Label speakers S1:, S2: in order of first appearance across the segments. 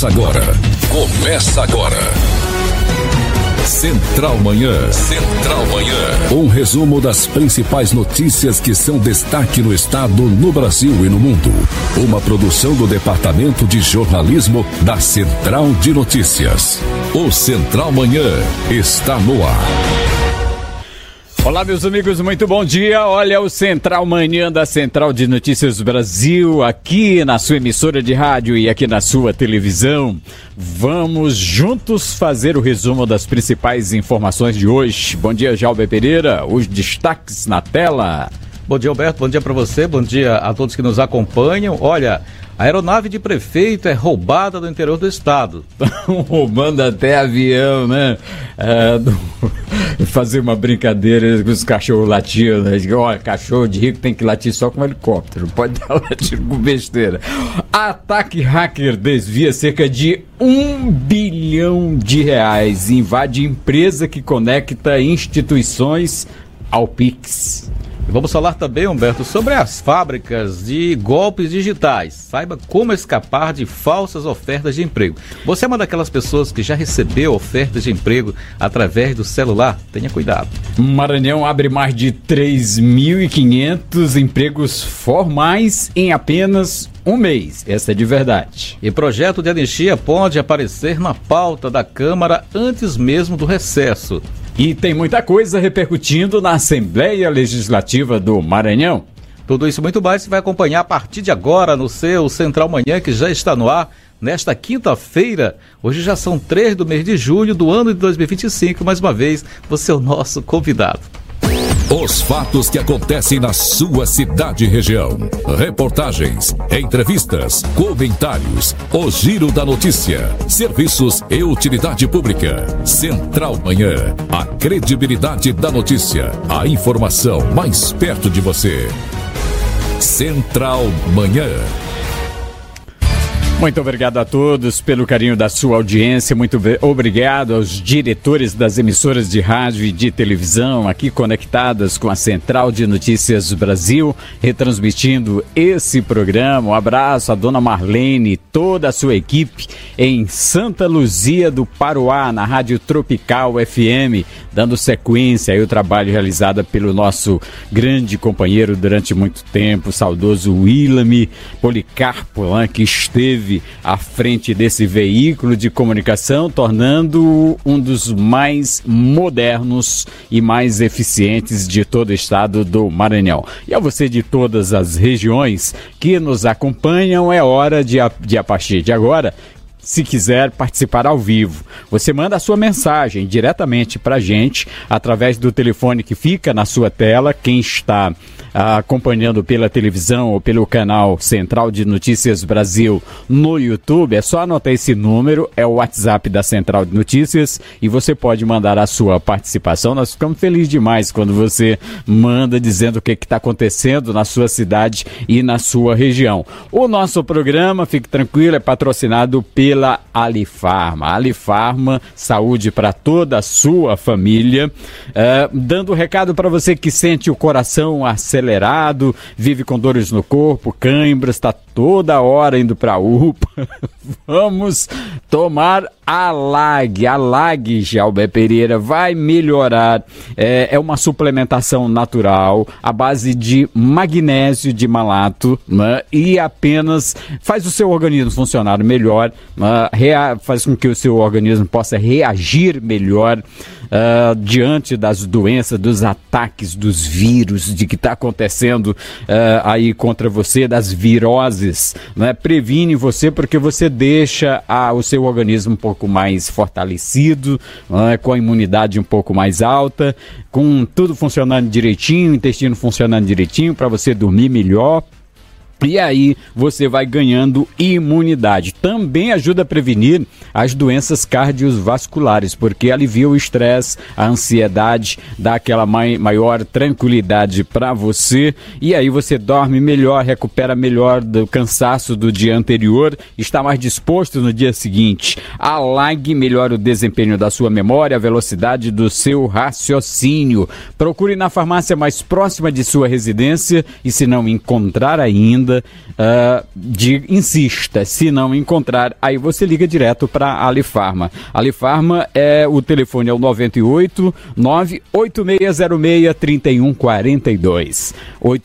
S1: Começa agora. Central Manhã. Central Manhã. Um resumo das principais notícias que são destaque no estado, no Brasil e no mundo. Uma produção do Departamento de Jornalismo da Central de Notícias. O Central Manhã está no ar.
S2: Olá, meus amigos, muito bom dia. Olha o Central Manhã da Central de Notícias Brasil, aqui na sua emissora de rádio e aqui na sua televisão. Vamos juntos fazer o resumo das principais informações de hoje. Bom dia, Jalber Pereira. Os destaques na tela.
S3: Bom dia, Alberto. Bom dia para você. Bom dia a todos que nos acompanham. Olha, a aeronave de prefeito é roubada do interior do estado.
S2: Estão roubando até avião, né? Fazer uma brincadeira com os cachorros latindo, né? Olha, cachorro de rico tem que latir só com um helicóptero, não pode dar latindo com besteira. Ataque hacker desvia cerca de R$1 bilhão, invade empresa que conecta instituições ao Pix.
S3: Vamos falar também, Humberto, sobre as fábricas de golpes digitais. Saiba como escapar de falsas ofertas de emprego. Você é uma daquelas pessoas que já recebeu ofertas de emprego através do celular? Tenha cuidado.
S2: Maranhão abre mais de 3.500 empregos formais em apenas um mês. Essa é de verdade.
S3: E projeto de anistia pode aparecer na pauta da Câmara antes mesmo do recesso.
S2: E tem muita coisa repercutindo na Assembleia Legislativa do Maranhão.
S3: Tudo isso e muito mais você vai acompanhar a partir de agora no seu Central Manhã, que já está no ar nesta quinta-feira. Hoje já são 3 do mês de julho do ano de 2025. Mais uma vez, você é o nosso convidado.
S1: Os fatos que acontecem na sua cidade e região. Reportagens, entrevistas, comentários, o giro da notícia, serviços e utilidade pública. Central Manhã, a credibilidade da notícia, a informação mais perto de você. Central Manhã.
S2: Muito obrigado a todos pelo carinho da sua audiência, muito obrigado aos diretores das emissoras de rádio e de televisão aqui conectadas com a Central de Notícias Brasil, retransmitindo esse programa. Um abraço à dona Marlene e toda a sua equipe em Santa Luzia do Paruá, na Rádio Tropical FM, dando sequência ao trabalho realizado pelo nosso grande companheiro durante muito tempo, o saudoso William Policarpo, que esteve à frente desse veículo de comunicação, tornando um dos mais modernos e mais eficientes de todo o estado do Maranhão. E a você de todas as regiões que nos acompanham, é hora de a partir de agora, se quiser participar ao vivo, você manda a sua mensagem diretamente para a gente através do telefone que fica na sua tela. Quem está acompanhando pela televisão ou pelo canal Central de Notícias Brasil no YouTube, é só anotar esse número, é o WhatsApp da Central de Notícias, e você pode mandar a sua participação. Nós ficamos felizes demais quando você manda dizendo o que está acontecendo na sua cidade e na sua região. O nosso programa, fique tranquilo, é patrocinado pela Alifarma. Alifarma, saúde para toda a sua família. Dando um recado para você que sente o coração acelerado, vive com dores no corpo, cãibras, está toda hora indo para a UPA. Vamos tomar a LAG. A LAG, Jalber Pereira, vai melhorar. É uma suplementação natural à base de magnésio de malato, né? E apenas faz o seu organismo funcionar melhor, faz com que o seu organismo possa reagir melhor diante das doenças, dos ataques, dos vírus, de que está acontecendo aí contra você, das viroses, né? Previne você porque você deixa o seu organismo um pouco mais fortalecido, com a imunidade um pouco mais alta, com tudo funcionando direitinho, o intestino funcionando direitinho para você dormir melhor. E aí você vai ganhando imunidade. Também ajuda a prevenir as doenças cardiovasculares, porque alivia o estresse, a ansiedade, dá aquela maior tranquilidade para você. E aí você dorme melhor, recupera melhor do cansaço do dia anterior, está mais disposto no dia seguinte. A LAG melhora o desempenho da sua memória, a velocidade do seu raciocínio. Procure na farmácia mais próxima de sua residência e, se não encontrar ainda, empresa insista. Se não encontrar, aí você liga direto para a Alifarma. Alifarma o telefone é o 98 98606 3142.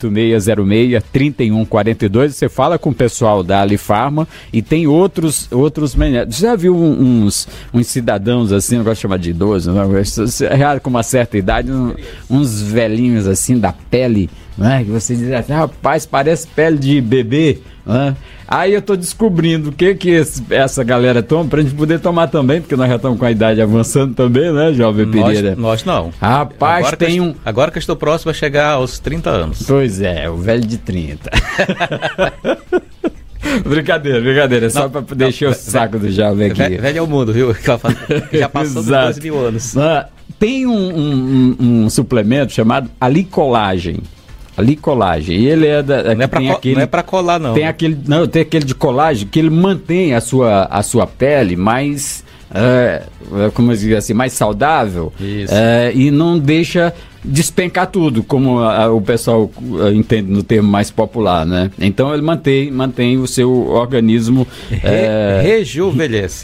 S2: 8606-3142. Você fala com o pessoal da Alifarma e tem outros já viu uns cidadãos assim, não gosto de chamar de idoso, não, com uma certa idade, uns velhinhos assim da pele, né, que você diz assim, rapaz, parece pele de bebê, né? Aí eu tô descobrindo o que essa galera toma pra gente poder tomar também, porque nós já estamos com a idade avançando também, né, Jovem Pereira?
S3: Nós não.
S2: Rapaz,
S3: agora que eu estou próximo a chegar aos 30 anos.
S2: Pois é, o velho de 30. Brincadeira, só para poder encher o saco do Jovem aqui.
S3: Velho é o mundo, viu? Já passou dos 12 mil anos.
S2: Tem um suplemento chamado Alicolagem. E ele é da.
S3: Não é pra colar, não.
S2: Tem aquele de colagem que ele mantém a sua pele mais. Como eu digo assim, mais saudável. Isso. E não deixa despencar tudo, como o pessoal entende no termo mais popular, né? Então ele mantém o seu organismo
S3: rejuvenesce.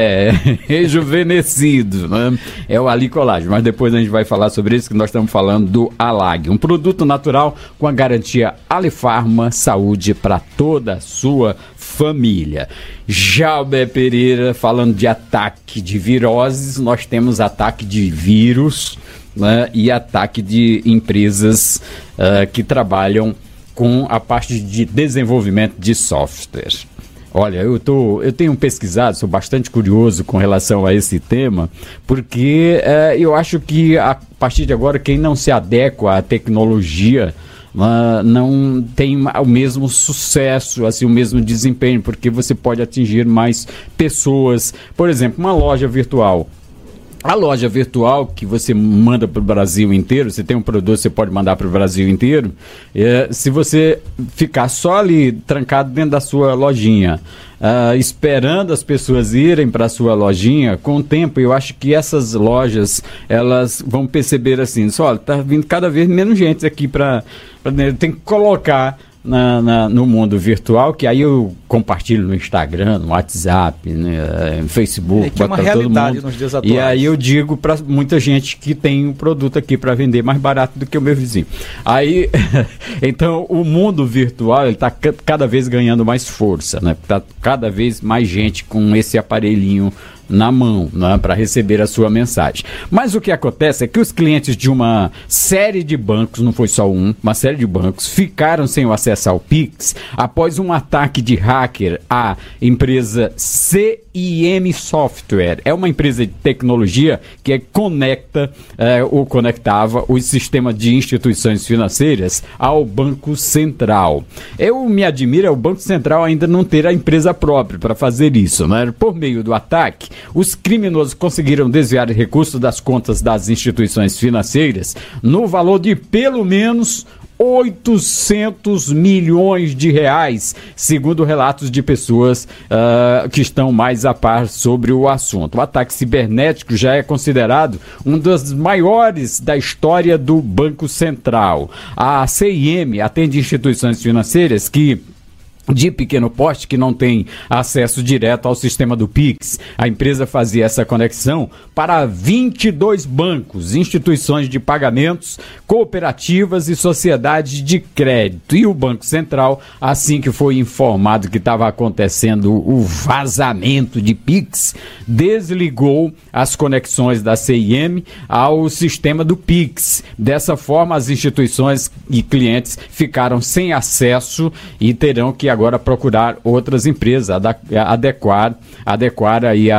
S2: Rejuvenescido, né? É o Alicolagem, mas depois a gente vai falar sobre isso, que nós estamos falando do Alag, um produto natural com a garantia Alifarma Saúde para toda a sua família. Jalber Pereira, falando de ataque de viroses, nós temos ataque de vírus, né, e ataque de empresas que trabalham com a parte de desenvolvimento de software. Olha, eu tenho pesquisado, sou bastante curioso com relação a esse tema, porque eu acho que a partir de agora quem não se adequa à tecnologia não tem o mesmo sucesso, assim, o mesmo desempenho, porque você pode atingir mais pessoas. Por exemplo, uma loja virtual. A loja virtual que você manda para o Brasil inteiro, você tem um produto, você pode mandar para o Brasil inteiro, se você ficar só ali trancado dentro da sua lojinha, esperando as pessoas irem para a sua lojinha, com o tempo eu acho que essas lojas, elas vão perceber assim, olha, está vindo cada vez menos gente aqui para tem que colocar no mundo virtual, que aí eu compartilho no Instagram, no WhatsApp, né, no Facebook,
S3: que é uma realidade nos dias atuais.
S2: E aí eu digo para muita gente que tem um produto aqui para vender mais barato do que o meu vizinho. Aí, então, o mundo virtual está cada vez ganhando mais força, né? Tá cada vez mais gente com esse aparelhinho na mão, né, para receber a sua mensagem. Mas o que acontece é que os clientes de uma série de bancos, não foi só uma série de bancos, ficaram sem o acesso ao Pix após um ataque de hacker à empresa CIM Software. É uma empresa de tecnologia que conectava o sistema de instituições financeiras ao Banco Central. Eu me admiro o Banco Central ainda não ter a empresa própria para fazer isso, né? Por meio do ataque, os criminosos conseguiram desviar recursos das contas das instituições financeiras no valor de pelo menos 800 milhões de reais, segundo relatos de pessoas que estão mais a par sobre o assunto. O ataque cibernético já é considerado um dos maiores da história do Banco Central. A CIM atende instituições financeiras de pequeno porte que não tem acesso direto ao sistema do Pix. A empresa fazia essa conexão para 22 bancos, instituições de pagamentos, cooperativas e sociedades de crédito. E o Banco Central, assim que foi informado que estava acontecendo o vazamento de Pix, desligou as conexões da CIM ao sistema do Pix. Dessa forma, as instituições e clientes ficaram sem acesso e terão que agora procurar outras empresas, adequar aí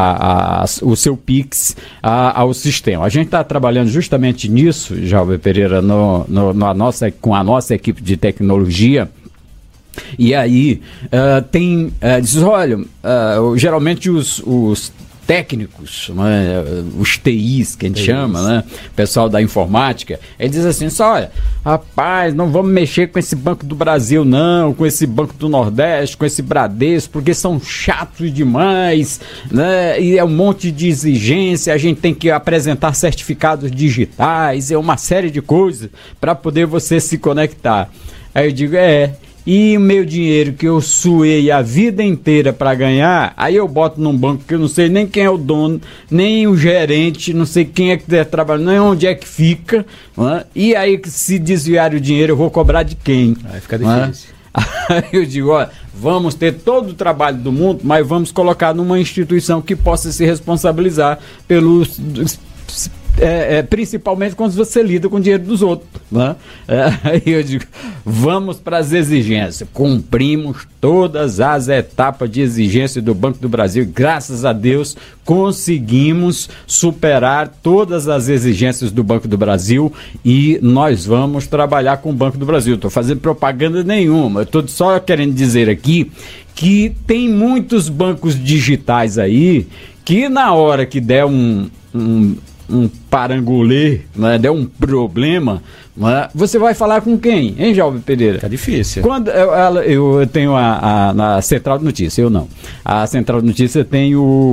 S2: o seu Pix ao sistema. A gente está trabalhando justamente nisso, Jalber Pereira, com a nossa equipe de tecnologia. E aí diz, olha, geralmente os técnicos, né, os TIs que a gente chama, né, pessoal da informática, ele diz assim, olha, rapaz, não vamos mexer com esse Banco do Brasil não, com esse Banco do Nordeste, com esse Bradesco, porque são chatos demais, né, e é um monte de exigência, a gente tem que apresentar certificados digitais, é uma série de coisas para poder você se conectar. Aí eu digo, e o meu dinheiro que eu suei a vida inteira para ganhar, aí eu boto num banco que eu não sei nem quem é o dono, nem o gerente, não sei quem é que deve trabalhar, nem onde é que fica, né? E aí se desviar o dinheiro eu vou cobrar de quem?
S3: Aí fica difícil.
S2: Aí eu digo, olha, vamos ter todo o trabalho do mundo, mas vamos colocar numa instituição que possa se responsabilizar pelos... principalmente quando você lida com o dinheiro dos outros, né? Aí eu digo, vamos para as exigências. Cumprimos todas as etapas de exigência do Banco do Brasil. Graças a Deus conseguimos superar todas as exigências do Banco do Brasil e nós vamos trabalhar com o Banco do Brasil. Estou fazendo propaganda nenhuma, eu estou só querendo dizer aqui que tem muitos bancos digitais aí que na hora que der um parangolê, né, der um problema, né, você vai falar com quem, hein, Jalber Pereira?
S3: Tá difícil.
S2: Quando eu tenho na Central de Notícias, eu não. A Central de Notícias tem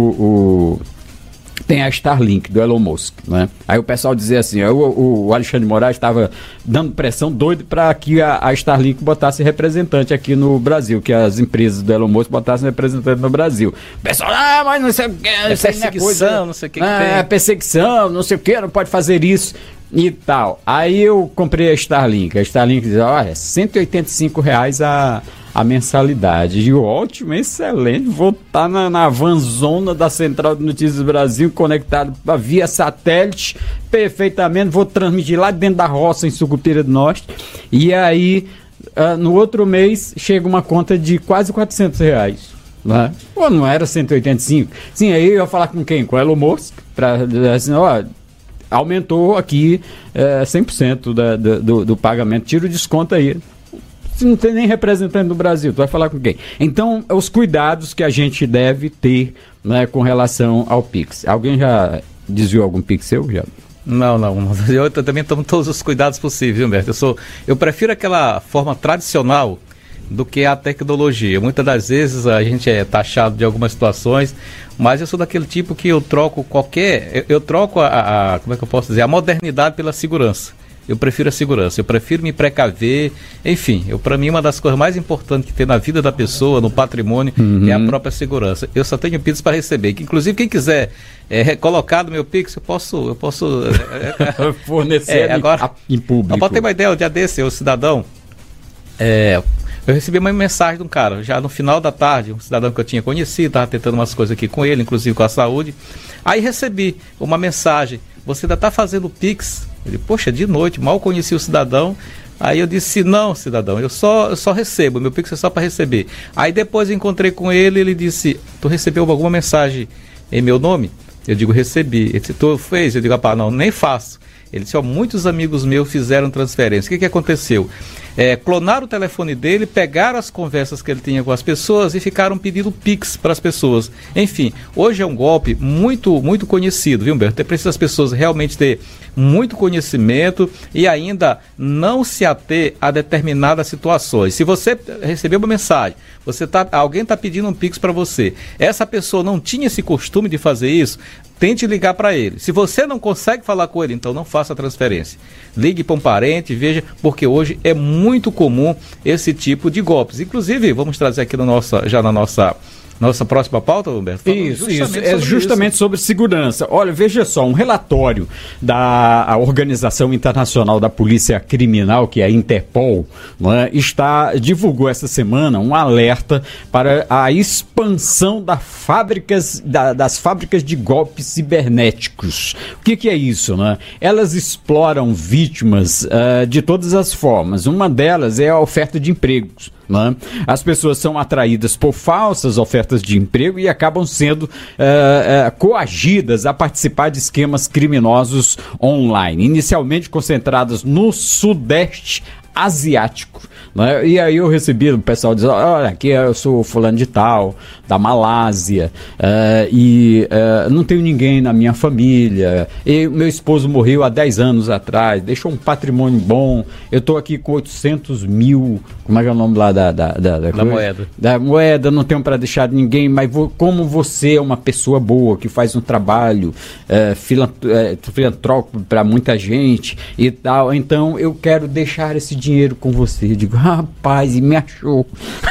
S2: tem a Starlink do Elon Musk, né? Aí o pessoal dizia assim, o Alexandre Moraes estava dando pressão doido para que a Starlink botasse representante aqui no Brasil, que as empresas do Elon Musk botassem representante no Brasil. O pessoal, mas não sei o que,
S3: perseguição, não sei o que tem.
S2: É perseguição, não sei o que, não pode fazer isso e tal. Aí eu comprei a Starlink. A Starlink dizia, olha, R$185 a mensalidade. E ótimo, excelente. Vou estar na vanzona da Central de Notícias Brasil, conectado via satélite, perfeitamente. Vou transmitir lá dentro da roça, em Sucupira do Norte. E aí, no outro mês, chega uma conta de quase R$400. Né? Pô, não era 185? Sim, aí eu ia falar com quem? Com o Elon Musk, para dizer assim, ó, aumentou aqui 100% do pagamento, tira o desconto aí. Se não tem nem representante do Brasil, tu vai falar com quem? Então, os cuidados que a gente deve ter, né, com relação ao Pix. Alguém já desviou algum Pix seu? Já?
S3: Não. Eu também tomo todos os cuidados possíveis, viu, Humberto? Eu prefiro aquela forma tradicional do que a tecnologia. Muitas das vezes a gente é taxado de algumas situações, mas eu sou daquele tipo que eu troco como é que eu posso dizer, a modernidade pela segurança. Eu prefiro a segurança, eu prefiro me precaver, enfim, para mim uma das coisas mais importantes que tem na vida da pessoa, no patrimônio, é a própria segurança. Eu só tenho Pix para receber, que inclusive quem quiser colocar no meu Pix, eu posso
S2: fornecer
S3: agora,
S2: em público.
S3: Para ter uma ideia, o dia desse, o cidadão, eu recebi uma mensagem de um cara, já no final da tarde, um cidadão que eu tinha conhecido, estava tentando umas coisas aqui com ele, inclusive com a saúde. Aí recebi uma mensagem, você ainda está fazendo Pix? Ele, poxa, de noite, mal conheci o cidadão. Aí eu disse, não, cidadão, eu só recebo, meu Pix é só para receber. Aí depois eu encontrei com ele, ele disse, tu recebeu alguma mensagem em meu nome? Eu digo, recebi. Ele disse, tu fez? Eu digo, rapaz, não, nem faço. Ele disse, muitos amigos meus fizeram transferência. O que aconteceu? Clonaram o telefone dele, pegaram as conversas que ele tinha com as pessoas e ficaram pedindo Pix para as pessoas. Enfim, hoje é um golpe muito, muito conhecido, viu, Humberto? Precisa as pessoas realmente ter muito conhecimento e ainda não se ater a determinadas situações. Se você recebeu uma mensagem, alguém está pedindo um Pix para você, essa pessoa não tinha esse costume de fazer isso, tente ligar para ele. Se você não consegue falar com ele, então não faça a transferência. Ligue para um parente, veja, porque hoje é muito comum esse tipo de golpes. Inclusive, vamos trazer aqui na nossa próxima pauta, Humberto?
S2: Isso. É justamente sobre segurança. Olha, veja só, um relatório da Organização Internacional da Polícia Criminal, que é a Interpol, né, divulgou essa semana um alerta para a expansão das fábricas de golpes cibernéticos. O que é isso, né? Elas exploram vítimas de todas as formas. Uma delas é a oferta de empregos. Né? As pessoas são atraídas por falsas ofertas de emprego e acabam sendo coagidas a participar de esquemas criminosos online, inicialmente concentradas no Sudeste Asiático, né? E aí eu recebi o pessoal dizendo, olha, aqui eu sou fulano de tal, da Malásia, e não tenho ninguém na minha família, meu esposo morreu há 10 anos atrás, deixou um patrimônio bom, eu estou aqui com 800 mil, como é que é o nome lá da
S3: moeda?
S2: Da moeda, não tenho para deixar de ninguém, mas como você é uma pessoa boa, que faz um trabalho filantrópico para muita gente e tal, então eu quero deixar esse dinheiro com você. Eu digo, rapaz, e me achou.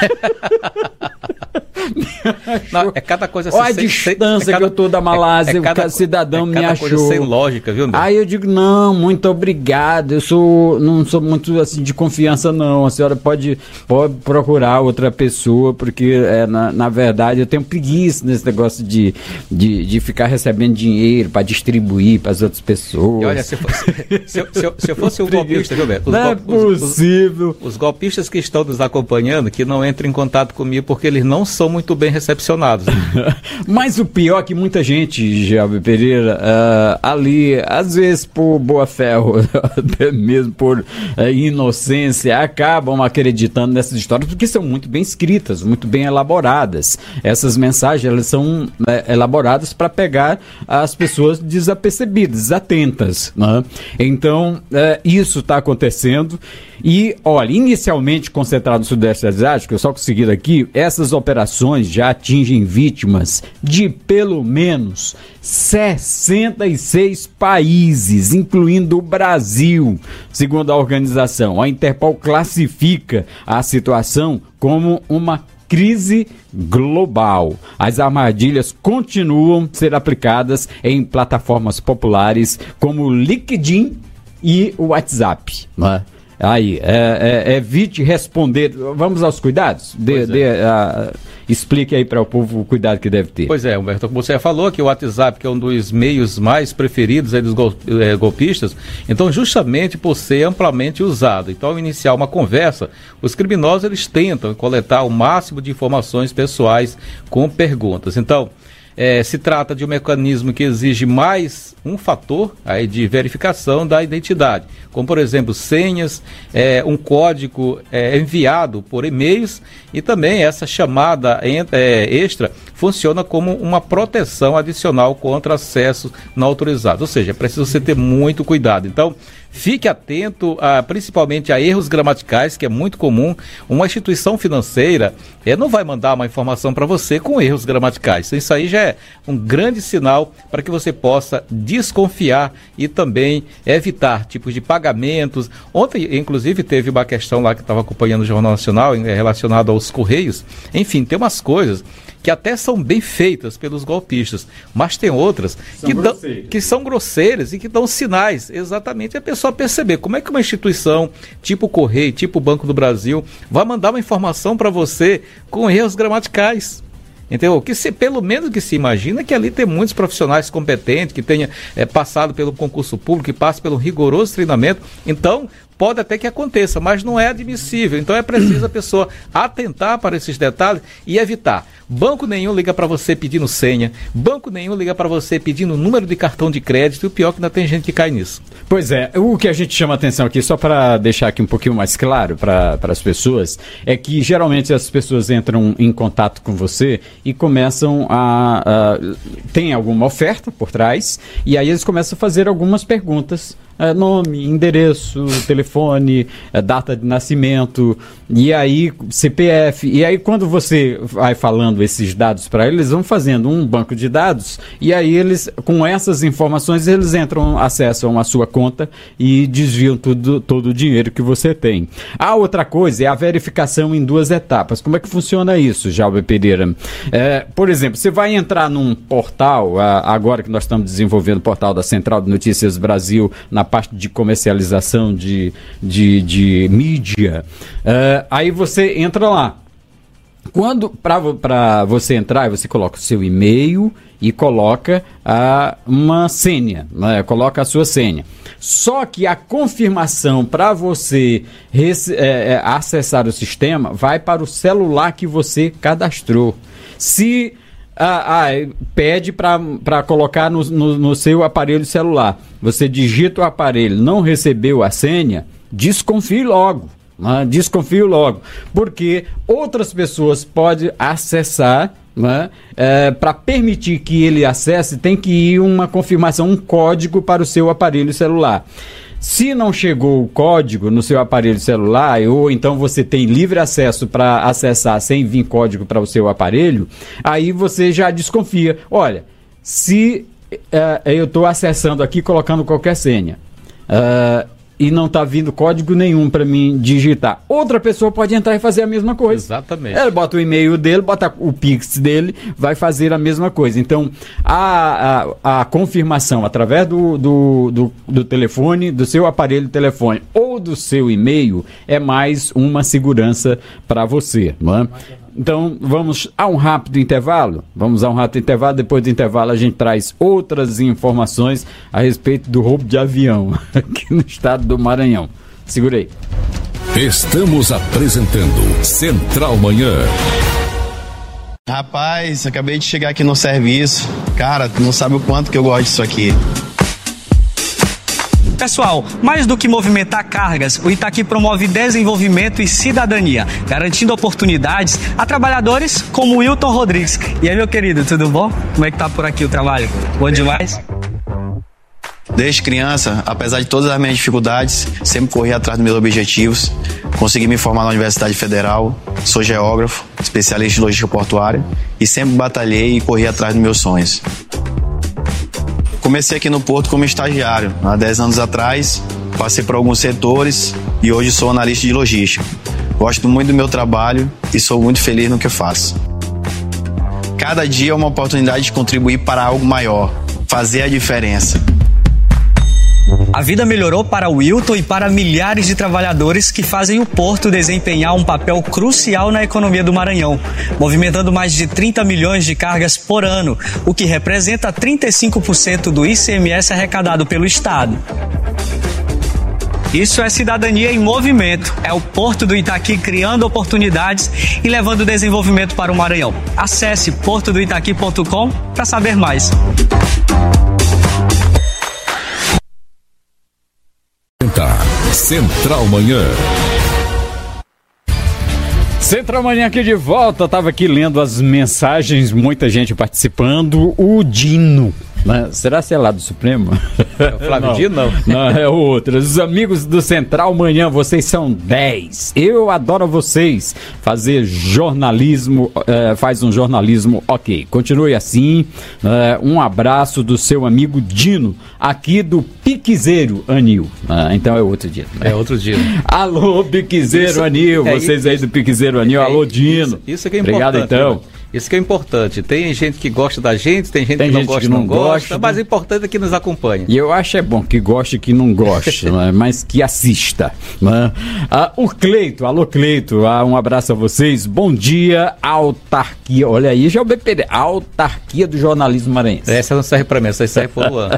S3: Não, é cada coisa assim.
S2: Olha a distância que eu tô da Malásia, cada cidadão me achou.
S3: Coisa sem lógica, viu, meu?
S2: Aí eu digo, não, muito obrigado, não sou muito assim de confiança, não. A senhora pode procurar outra pessoa, porque na verdade eu tenho preguiça nesse negócio de ficar recebendo dinheiro para distribuir para as outras pessoas.
S3: E olha, se eu fosse um golpista, viu, Beto?
S2: Não é possível.
S3: Os golpistas que estão nos acompanhando, que não entrem em contato comigo, porque eles não são muito bem recepcionados.
S2: Mas o pior é que muita gente, Gelbe Pereira, ali, às vezes por boa fé, ou até mesmo por inocência, acabam acreditando nessas histórias, porque são muito bem escritas, muito bem elaboradas. Essas mensagens, elas são elaboradas para pegar as pessoas desapercebidas, atentas, né? Então, isso está acontecendo. E, olha, inicialmente concentrado no Sudeste Asiático, eu só consegui aqui, essas operações já atingem vítimas de pelo menos 66 países, incluindo o Brasil, segundo a organização. A Interpol classifica a situação como uma crise global. As armadilhas continuam a ser aplicadas em plataformas populares como o LinkedIn e o WhatsApp, né? Aí, evite responder. Vamos aos cuidados? Explique aí para o povo o cuidado que deve ter.
S3: Pois é, Humberto, como você falou, que o WhatsApp, que é um dos meios mais preferidos aí dos golpistas, então justamente por ser amplamente usado. Então, ao iniciar uma conversa, os criminosos eles tentam coletar o máximo de informações pessoais com perguntas. Então, se trata de um mecanismo que exige mais um fator aí de verificação da identidade, como por exemplo senhas, um código enviado por e-mails, e também essa chamada extra funciona como uma proteção adicional contra acessos não autorizados, ou seja, é preciso você ter muito cuidado. Então, fique atento principalmente a erros gramaticais, que é muito comum. Uma instituição financeira não vai mandar uma informação para você com erros gramaticais. Isso aí já é um grande sinal para que você possa desconfiar e também evitar tipos de pagamentos. Ontem, inclusive, teve uma questão lá que estava acompanhando o Jornal Nacional relacionado aos Correios. Enfim, tem umas coisas que até são bem feitas pelos golpistas, mas tem outras que são grosseiras e que dão sinais, exatamente, a pessoa perceber como é que uma instituição tipo Correio, tipo Banco do Brasil, vai mandar uma informação para você com erros gramaticais. Entendeu? Pelo menos que se imagina que ali tem muitos profissionais competentes, que tenha passado pelo concurso público, que passe pelo rigoroso treinamento. Então, pode até que aconteça, mas não é admissível. Então é preciso a pessoa atentar para esses detalhes e evitar. Banco nenhum liga para você pedindo senha, banco nenhum liga para você pedindo número de cartão de crédito, e o pior é que ainda tem gente que cai nisso.
S2: Pois é, o que a gente chama atenção aqui, só para deixar aqui um pouquinho mais claro para as pessoas, é que geralmente as pessoas entram em contato com você e começam tem alguma oferta por trás, e aí eles começam a fazer algumas perguntas. Nome, endereço, telefone, data de nascimento, e aí CPF, e aí quando você vai falando esses dados para eles, vão fazendo um banco de dados, e aí eles, com essas informações, eles acessam a sua conta e desviam todo o dinheiro que você tem. A outra coisa é a verificação em 2 etapas. Como é que funciona isso, Gelbe Pereira? Por exemplo, você vai entrar num portal, agora que nós estamos desenvolvendo o portal da Central de Notícias Brasil, na parte de comercialização de mídia, aí você entra lá. Para você entrar, você coloca o seu e-mail e coloca uma senha, né? Coloca a sua senha. Só que a confirmação para você acessar o sistema vai para o celular que você cadastrou. Se pede para colocar no seu aparelho celular. Você digita o aparelho, não recebeu a senha, desconfie logo. Desconfio logo, porque outras pessoas podem acessar né? Para permitir que ele acesse, tem que ir uma confirmação, um código para o seu aparelho celular. Se não chegou o código no seu aparelho celular, ou então você tem livre acesso para acessar sem vir código para o seu aparelho, aí você já desconfia. Olha, se eu estou acessando aqui colocando qualquer senha e não está vindo código nenhum para mim digitar, outra pessoa pode entrar e fazer a mesma coisa.
S3: Exatamente.
S2: Ela bota o e-mail dele, bota o Pix dele, vai fazer a mesma coisa. Então, a confirmação através do telefone, do seu aparelho telefone ou do seu e-mail é mais uma segurança para você, não é? Então, vamos a um rápido intervalo. Depois do intervalo a gente traz outras informações a respeito do roubo de avião aqui no estado do Maranhão. Segura aí.
S1: Estamos apresentando Central Manhã.
S4: Rapaz, acabei de chegar aqui no serviço. Cara, tu não sabe o quanto que eu gosto disso aqui.
S5: Pessoal, mais do que movimentar cargas, o Itaqui promove desenvolvimento e cidadania, garantindo oportunidades a trabalhadores como o Wilton Rodrigues. E aí, meu querido, tudo bom? Como é que tá por aqui o trabalho? Bom demais?
S4: Desde criança, apesar de todas as minhas dificuldades, sempre corri atrás dos meus objetivos. Consegui me formar na Universidade Federal, sou geógrafo, especialista em logística portuária e sempre batalhei e corri atrás dos meus sonhos. Comecei aqui no Porto como estagiário, há 10 anos atrás, passei por alguns setores e hoje sou analista de logística. Gosto muito do meu trabalho e sou muito feliz no que faço. Cada dia é uma oportunidade de contribuir para algo maior, fazer a diferença.
S5: A vida melhorou para o Wilton e para milhares de trabalhadores que fazem o Porto desempenhar um papel crucial na economia do Maranhão, movimentando mais de 30 milhões de cargas por ano, o que representa 35% do ICMS arrecadado pelo Estado. Isso é cidadania em movimento. É o Porto do Itaqui criando oportunidades e levando desenvolvimento para o Maranhão. Acesse portodoitaqui.com para saber mais.
S1: Central Manhã.
S2: Central Manhã aqui de volta. Estava aqui lendo as mensagens, muita gente participando. O Dino, né? Será que é lá do Supremo?
S3: É o Flávio Dino, não?
S2: Não, é outra. Os amigos do Central Manhã, vocês são 10. Eu adoro vocês. Fazer jornalismo, faz um jornalismo ok. Continue assim. Um abraço do seu amigo Dino, aqui do Piquezeiro Anil. Então é outro Dino.
S3: É outro Dino.
S2: Alô, Piquezeiro Anil. Vocês aí do Piquezeiro Anil. Alô, Dino.
S3: Isso que é importante.
S2: Obrigado, então.
S3: Né? Isso que é importante. Tem gente que gosta da gente, tem gente que não gosta, mas o importante é que nos acompanhe.
S2: E eu acho bom que goste e que não goste, né? Mas que assista. Né? O Cleito, alô Cleito, um abraço a vocês. Bom dia, autarquia. Olha aí, já é o BPD, autarquia do jornalismo maranhense.
S3: Essa não serve para mim, essa serve para o Luan.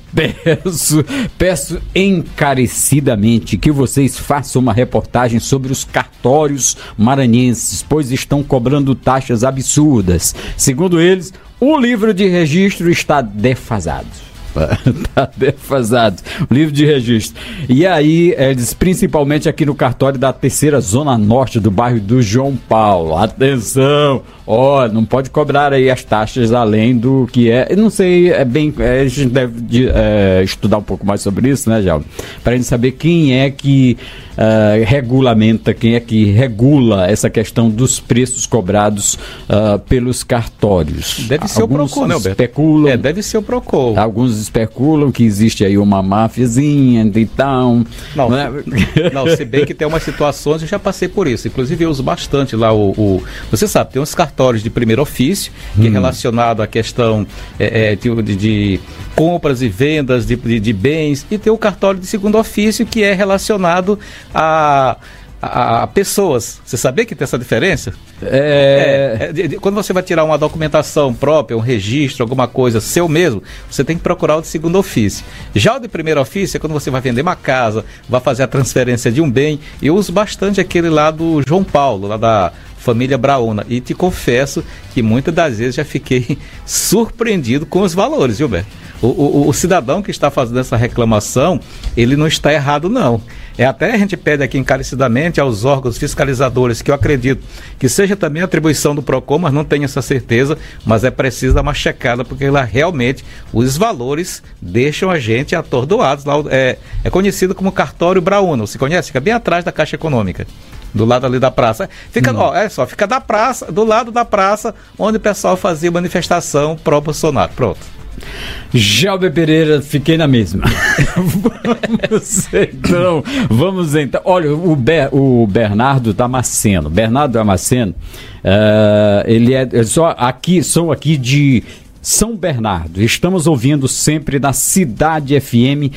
S2: Peço encarecidamente que vocês façam uma reportagem sobre os cartórios maranhenses, pois estão cobrando taxas absurdas. Segundo eles, o livro de registro está defasado. Está defasado o livro de registro. E aí, eles, principalmente aqui no cartório da terceira zona norte do bairro do João Paulo. Atenção! Não pode cobrar aí as taxas além do que é. Eu não sei, a gente deve estudar um pouco mais sobre isso, né, Jalma? Para a gente saber quem é que regulamenta, quem é que regula essa questão dos preços cobrados pelos cartórios.
S3: Deve ser o Procon, né, Alberto?
S2: Especulam,
S3: deve ser o Procon.
S2: Alguns especulam que existe aí uma máfiazinha e tal.
S3: Não, se bem que tem umas situações, eu já passei por isso. Inclusive eu uso bastante lá você sabe, tem uns cartórios de primeiro ofício, que é relacionado à questão de compras e vendas de bens, e tem o cartório de segundo ofício, que é relacionado a pessoas. Você sabia que tem essa diferença? Quando você vai tirar uma documentação própria, um registro, alguma coisa seu mesmo, você tem que procurar o de segundo ofício. Já o de primeiro ofício é quando você vai vender uma casa, vai fazer a transferência de um bem. Eu uso bastante aquele lá do João Paulo, lá da família Brauna, e te confesso que muitas das vezes já fiquei surpreendido com os valores, Gilberto. O cidadão que está fazendo essa reclamação, ele não está errado, não. Até a gente pede aqui encarecidamente aos órgãos fiscalizadores, que eu acredito que seja também atribuição do PROCON, mas não tenho essa certeza, mas é preciso dar uma checada, porque lá realmente os valores deixam a gente atordoados. Lá é conhecido como cartório Brauna, você conhece? Fica bem atrás da Caixa Econômica, do lado ali da praça. Fica, fica da praça, do lado da praça, onde o pessoal fazia manifestação pró-Bolsonaro. Pronto.
S2: Jalber Pereira, fiquei na mesma. Vamos então. Olha, o Bernardo Damasceno. Ele sou aqui de São Bernardo. Estamos ouvindo sempre na Cidade FM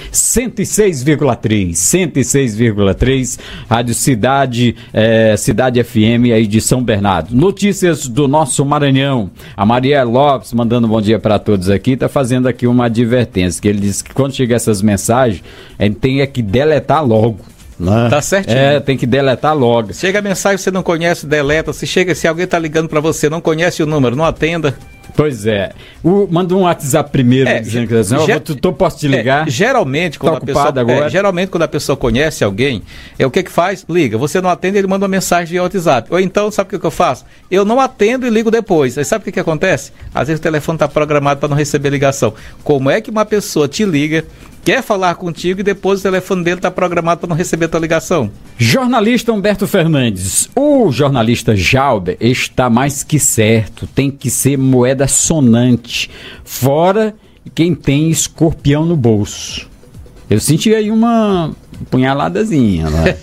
S2: 106,3. Rádio Cidade FM aí de São Bernardo. Notícias do nosso Maranhão. A Maria Lopes mandando um bom dia para todos aqui, está fazendo aqui uma advertência, que ele disse que quando chegar essas mensagens, a gente tem que deletar logo. Né? Tá certinho. Tem que deletar logo.
S3: Chega a mensagem, você não conhece, deleta. Se alguém está ligando para você, não conhece o número, não atenda.
S2: Pois é. Manda um WhatsApp primeiro dizendo que posso te ligar.
S3: Geralmente, quando a pessoa conhece alguém, o que faz? Liga. Você não atende, ele manda uma mensagem via WhatsApp. Ou então, sabe o que eu faço? Eu não atendo e ligo depois. Aí sabe o que acontece? Às vezes o telefone está programado para não receber ligação. Como é que uma pessoa te liga, quer falar contigo e depois o telefone dele está programado para não receber a tua ligação?
S2: Jornalista Humberto Fernandes. O jornalista Jalber está mais que certo. Tem que ser moeda sonante. Fora quem tem escorpião no bolso. Eu senti aí uma punhaladazinha, né?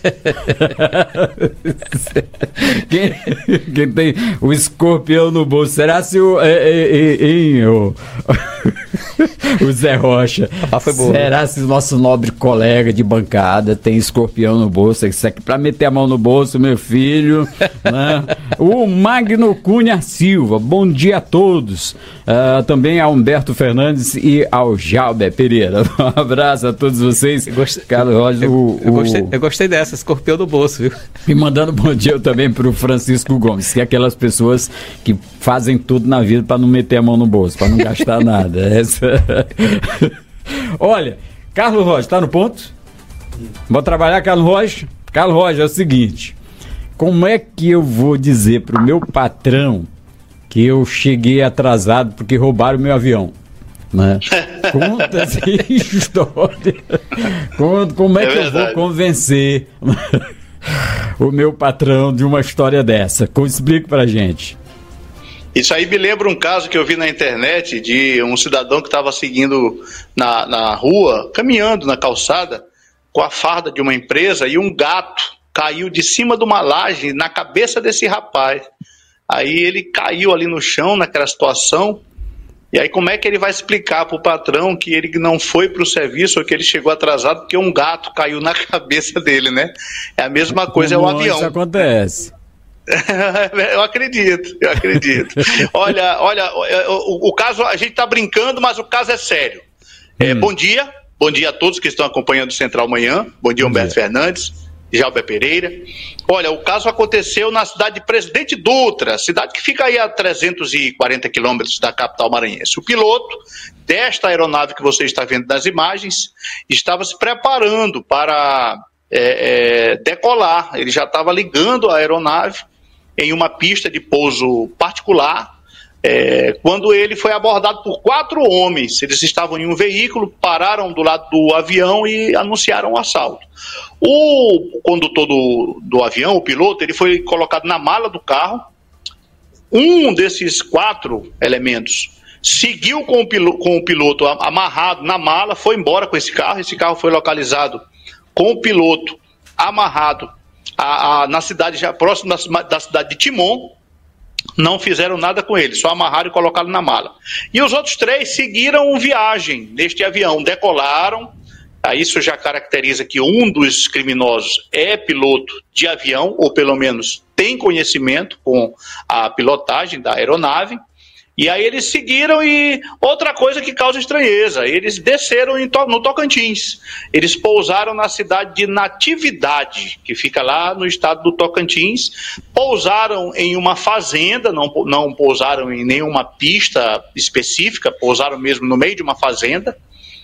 S2: quem tem o escorpião no bolso? Será se o Zé Rocha, foi boa. Será se o nosso nobre colega de bancada tem escorpião no bolso? Isso aqui pra meter a mão no bolso, meu filho, né? O Magno Cunha Silva, bom dia a todos. Também a Humberto Fernandes e ao Jalber Pereira. Um abraço a todos vocês. Carlos Roger.
S3: Eu gostei dessa, escorpião do bolso, viu?
S2: E mandando bom dia também pro Francisco Gomes, que é aquelas pessoas que fazem tudo na vida para não meter a mão no bolso, para não gastar nada. Olha, Carlos Roger, tá no ponto? Vou trabalhar, Carlos Roger? Carlos Roger, é o seguinte: como é que eu vou dizer pro meu patrão que eu cheguei atrasado porque roubaram meu avião? Né? Conta essa história. Como é que eu vou convencer o meu patrão de uma história dessa? Explique pra gente.
S6: Isso aí me lembra um caso que eu vi na internet de um cidadão que estava seguindo na rua, caminhando na calçada, com a farda de uma empresa, e um gato caiu de cima de uma laje na cabeça desse rapaz. Aí ele caiu ali no chão, naquela situação. E aí como é que ele vai explicar para o patrão que ele não foi para o serviço ou que ele chegou atrasado porque um gato caiu na cabeça dele, né? É a mesma coisa, é o avião.
S2: Isso acontece.
S6: Eu acredito. Olha, o caso, a gente está brincando, mas o caso é sério. Bom dia a todos que estão acompanhando o Central Manhã. Bom dia, Humberto Fernandes, Jalber Pereira. Olha, o caso aconteceu na cidade de Presidente Dutra, cidade que fica aí a 340 quilômetros da capital maranhense. O piloto desta aeronave que você está vendo nas imagens estava se preparando para decolar. Ele já estava ligando a aeronave em uma pista de pouso particular, quando ele foi abordado por 4 homens. Eles estavam em um veículo, pararam do lado do avião e anunciaram o assalto. O condutor do avião, o piloto, ele foi colocado na mala do carro. Um desses 4 elementos seguiu com o piloto amarrado na mala, foi embora com esse carro. Esse carro foi localizado com o piloto amarrado na cidade, já próximo da cidade de Timon. Não fizeram nada com ele, só amarraram e colocaram na mala. E os outros 3 seguiram viagem neste avião, decolaram. Isso já caracteriza que um dos criminosos é piloto de avião, ou pelo menos tem conhecimento com a pilotagem da aeronave. E aí eles seguiram e outra coisa que causa estranheza, eles desceram no Tocantins. Eles pousaram na cidade de Natividade, que fica lá no estado do Tocantins. Pousaram em uma fazenda, não pousaram em nenhuma pista específica, pousaram mesmo no meio de uma fazenda.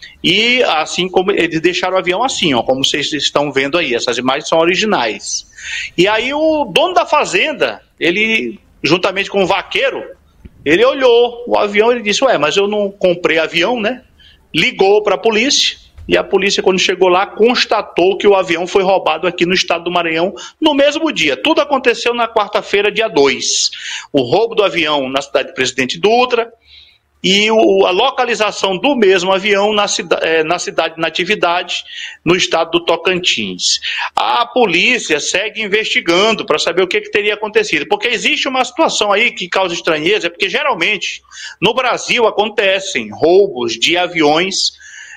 S6: E assim como eles deixaram o avião assim, ó, como vocês estão vendo aí, essas imagens são originais. E aí o dono da fazenda, ele, juntamente com o vaqueiro, ele olhou o avião e disse, mas eu não comprei avião, né? Ligou para a polícia, e a polícia, quando chegou lá, constatou que o avião foi roubado aqui no estado do Maranhão no mesmo dia. Tudo aconteceu na quarta-feira, dia 2. O roubo do avião na cidade de Presidente Dutra, e a localização do mesmo avião na cidade de Natividade, no estado do Tocantins. A polícia segue investigando para saber o que teria acontecido, porque existe uma situação aí que causa estranheza, porque geralmente no Brasil acontecem roubos de aviões,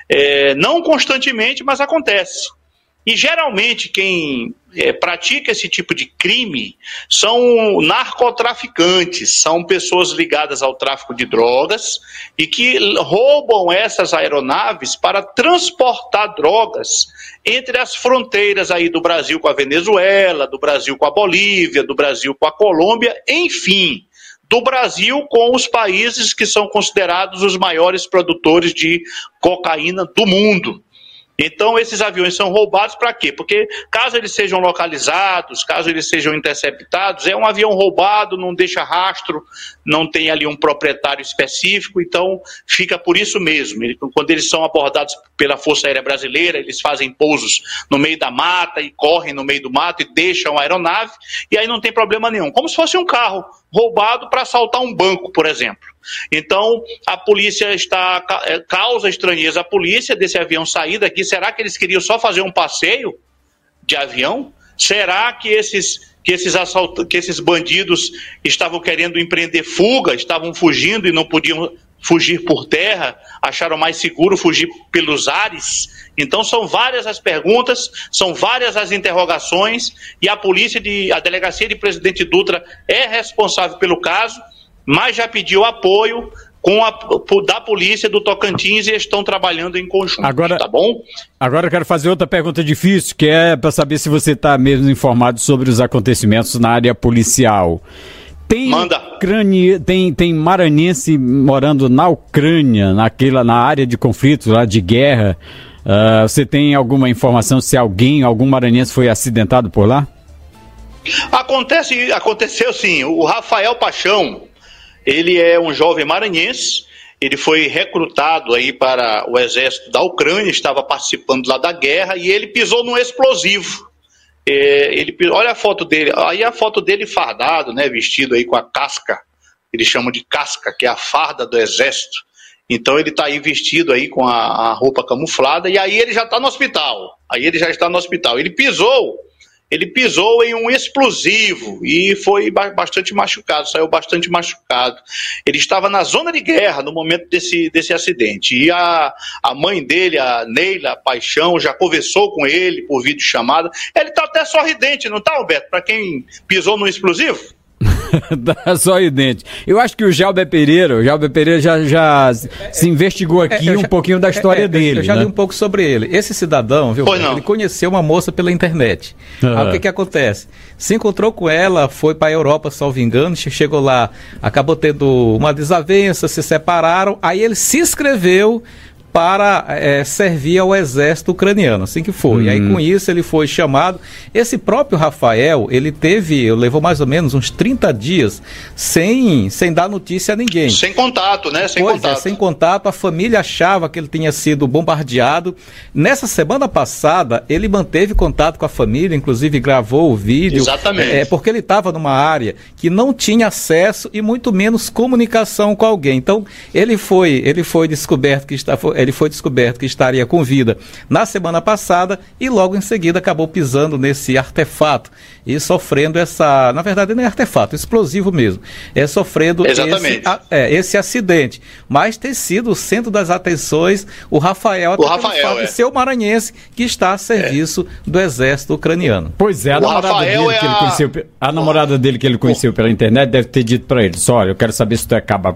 S6: não constantemente, mas acontece. E geralmente quem pratica esse tipo de crime são narcotraficantes, são pessoas ligadas ao tráfico de drogas e que roubam essas aeronaves para transportar drogas entre as fronteiras aí do Brasil com a Venezuela, do Brasil com a Bolívia, do Brasil com a Colômbia, enfim, do Brasil com os países que são considerados os maiores produtores de cocaína do mundo. Então, esses aviões são roubados para quê? Porque caso eles sejam localizados, caso eles sejam interceptados, é um avião roubado, não deixa rastro, não tem ali um proprietário específico, então fica por isso mesmo. Quando eles são abordados pela Força Aérea Brasileira, eles fazem pousos no meio da mata e correm no meio do mato e deixam a aeronave, e aí não tem problema nenhum. Como se fosse um carro roubado para assaltar um banco, por exemplo. Então, a polícia causa estranheza à polícia desse avião sair daqui. Será que eles queriam só fazer um passeio de avião? Será que esses bandidos estavam querendo empreender fuga, estavam fugindo e não podiam fugir por terra, acharam mais seguro fugir pelos ares? Então são várias as perguntas, são várias as interrogações, e a delegacia de Presidente Dutra é responsável pelo caso, mas já pediu apoio da polícia do Tocantins e estão trabalhando em conjunto, tá bom?
S2: Agora eu quero fazer outra pergunta difícil, que é para saber se você está mesmo informado sobre os acontecimentos na área policial. Tem maranhense morando na Ucrânia, na área de conflito, lá de guerra. Você tem alguma informação se algum maranhense foi acidentado por lá?
S6: Aconteceu sim. O Rafael Paixão, ele é um jovem maranhense, ele foi recrutado aí para o exército da Ucrânia, estava participando lá da guerra e ele pisou num explosivo. Olha a foto dele, aí a foto dele fardado, né, vestido aí com a casca, eles chamam de casca, que é a farda do exército. Então ele está aí vestido aí com a roupa camuflada e aí ele já está no hospital. Ele pisou em um explosivo e foi bastante machucado, saiu bastante machucado. Ele estava na zona de guerra no momento desse acidente. E a mãe dele, a Neila Paixão, já conversou com ele por videochamada. Ele está até sorridente, não está, Alberto? Para quem pisou no explosivo?
S2: Tá sorridente. Eu acho que o Jalber Pereira já se investigou aqui um pouquinho da história dele.
S3: Eu já li um pouco sobre ele. Esse cidadão, viu? Ele conheceu uma moça pela internet. Aí o que acontece? Se encontrou com ela, foi para a Europa, salvo engano, chegou lá, acabou tendo uma desavença, se separaram, aí ele se inscreveu para servir ao exército ucraniano, assim que foi. E aí com isso ele foi chamado. Esse próprio Rafael, levou mais ou menos uns 30 dias sem dar notícia a ninguém.
S6: Sem contato, né?
S3: Sem contato. A família achava que ele tinha sido bombardeado. Nessa semana passada, ele manteve contato com a família, inclusive gravou o vídeo.
S6: Exatamente.
S3: Porque ele estava numa área que não tinha acesso e muito menos comunicação com alguém. Então, ele foi descoberto que estaria com vida na semana passada e logo em seguida acabou pisando nesse artefato e sofrendo na verdade não é artefato, é explosivo mesmo, sofrendo esse acidente, mas ter sido o centro das atenções o Rafael de ser o maranhense que está a serviço do exército ucraniano.
S2: Pois é, a namorada dele que ele conheceu pela internet deve ter dito para ele, olha, eu quero saber se tu é caba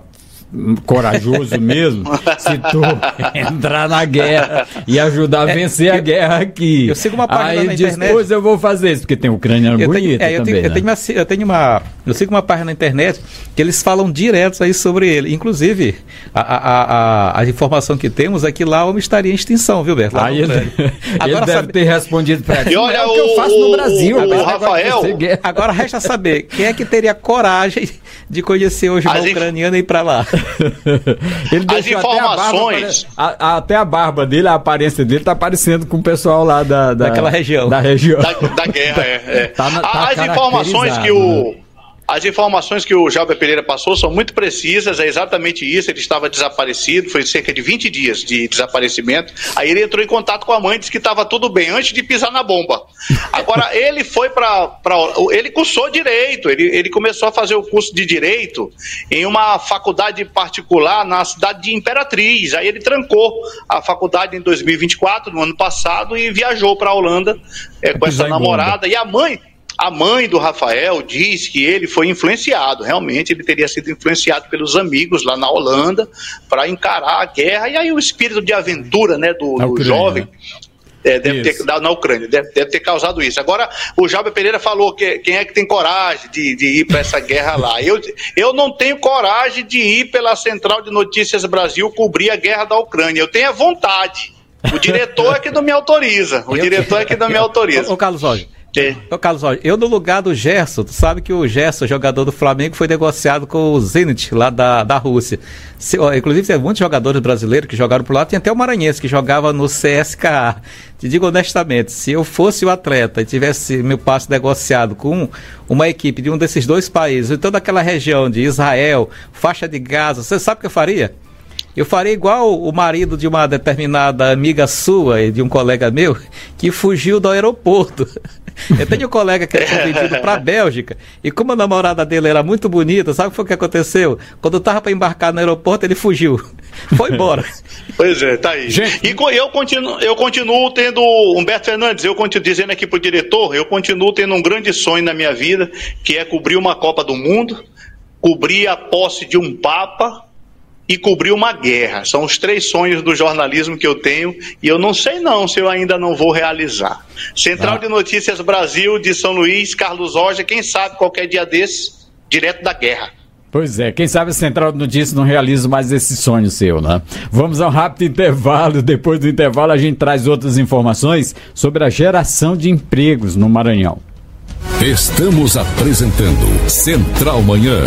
S2: corajoso mesmo se tu entrar na guerra e ajudar a vencer a guerra aqui.
S3: Eu sigo uma página na internet.
S2: Depois eu vou fazer isso, porque tem ucraniano bonito também.
S3: Eu sigo uma página na internet que eles falam direto aí sobre ele. Inclusive, a informação que temos é que lá o homem estaria em extinção, viu, Beto?
S2: Aí ele deve ter respondido para ti.
S6: E olha,
S2: é o que eu faço no Brasil.
S6: o Rafael...
S3: Agora resta saber quem é que teria coragem de conhecer hoje uma ucraniana e ir para lá.
S2: Ele deixou até a barba dele, a aparência dele tá parecendo com o pessoal lá daquela região. Da
S6: guerra, As informações que o Jalber Pereira passou são muito precisas, é exatamente isso. Ele estava desaparecido, foi cerca de 20 dias de desaparecimento. Aí ele entrou em contato com a mãe, disse que estava tudo bem, antes de pisar na bomba. Agora, ele foi ele cursou Direito, ele começou a fazer o curso de Direito em uma faculdade particular na cidade de Imperatriz. Aí ele trancou a faculdade em 2024, no ano passado, e viajou para a Holanda com essa namorada. E a mãe do Rafael diz que ele foi influenciado, realmente ele teria sido influenciado pelos amigos lá na Holanda para encarar a guerra, e aí o espírito de aventura, né, do jovem na Ucrânia, deve ter causado isso. Agora, o Jalber Pereira falou que quem é que tem coragem de ir para essa guerra lá. Eu não tenho coragem de ir pela Central de Notícias Brasil cobrir a guerra da Ucrânia, eu tenho a vontade. O diretor é que não me autoriza.
S3: Ô, Carlos Roger. Eu no lugar do Gerson, tu sabe que o Gerson, jogador do Flamengo, foi negociado com o Zenit, lá da Rússia. Inclusive tem muitos jogadores brasileiros que jogaram por lá, tem até o maranhense que jogava no CSKA. Te digo honestamente, se eu fosse o atleta e tivesse meu passe negociado com uma equipe de um desses dois países, em toda aquela região de Israel, faixa de Gaza, você sabe o que eu faria? Eu faria igual o marido de uma determinada amiga sua e de um colega meu que fugiu do aeroporto. Eu tenho um colega que foi vendido para a Bélgica e como a namorada dele era muito bonita, sabe o que foi que aconteceu? Quando estava para embarcar no aeroporto, ele fugiu. Foi embora.
S6: Pois é, tá aí. Gente. E eu continuo tendo, Humberto Fernandes, eu continuo dizendo aqui pro diretor, eu continuo tendo um grande sonho na minha vida, que é cobrir uma Copa do Mundo, cobrir a posse de um Papa e cobrir uma guerra. São os 3 sonhos do jornalismo que eu tenho e eu não sei se eu ainda não vou realizar. Central de Notícias Brasil de São Luís, Carlos Roger, quem sabe qualquer dia desse, direto da guerra.
S2: Pois é, quem sabe a Central de Notícias não realiza mais esse sonho seu, né? Vamos a um rápido intervalo, depois do intervalo a gente traz outras informações sobre a geração de empregos no Maranhão.
S1: Estamos apresentando Central Manhã.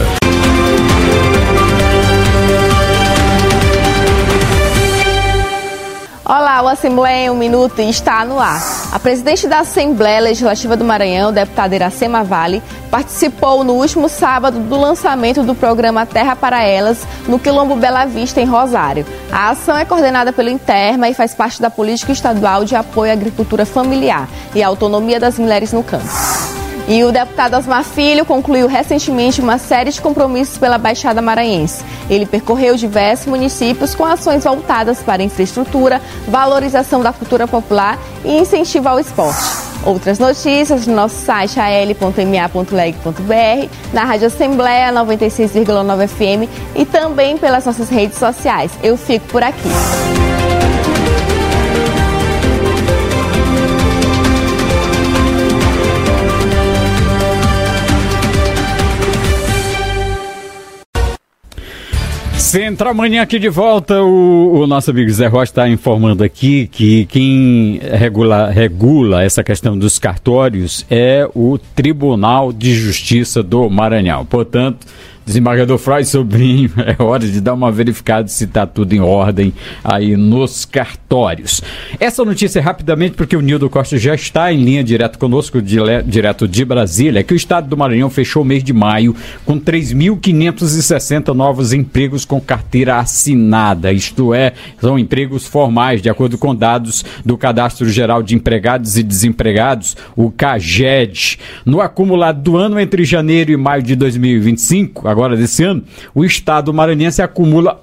S7: Olá, o Assembleia em 1 Minuto está no ar. A presidente da Assembleia Legislativa do Maranhão, deputada Iracema Vale, participou no último sábado do lançamento do programa Terra para Elas, no Quilombo Bela Vista, em Rosário. A ação é coordenada pelo Interma e faz parte da política estadual de apoio à agricultura familiar e à autonomia das mulheres no campo. E o deputado Osmar Filho concluiu recentemente uma série de compromissos pela Baixada Maranhense. Ele percorreu diversos municípios com ações voltadas para infraestrutura, valorização da cultura popular e incentivo ao esporte. Outras notícias no nosso site al.ma.leg.br, na Rádio Assembleia 96,9 FM e também pelas nossas redes sociais. Eu fico por aqui.
S2: Central Manhã aqui de volta, o nosso amigo Zé Rocha está informando aqui que quem regula essa questão dos cartórios é o Tribunal de Justiça do Maranhão. Portanto, desembargador Freud Sobrinho, é hora de dar uma verificada se está tudo em ordem aí nos cartórios. Essa notícia rapidamente, porque o Nildo Costa já está em linha direto conosco, direto de Brasília, que o estado do Maranhão fechou o mês de maio com 3.560 novos empregos com carteira assinada, isto é, são empregos formais, de acordo com dados do Cadastro Geral de Empregados e Desempregados, o CAGED. No acumulado do ano entre janeiro e maio de 2025, agora desse ano, o estado maranhense acumula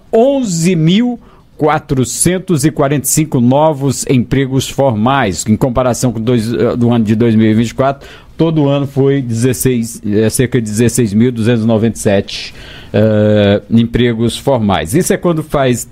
S2: 11.445 novos empregos formais, em comparação com do ano de 2024, todo ano foi cerca de 16.297 empregos formais. Isso é quando faz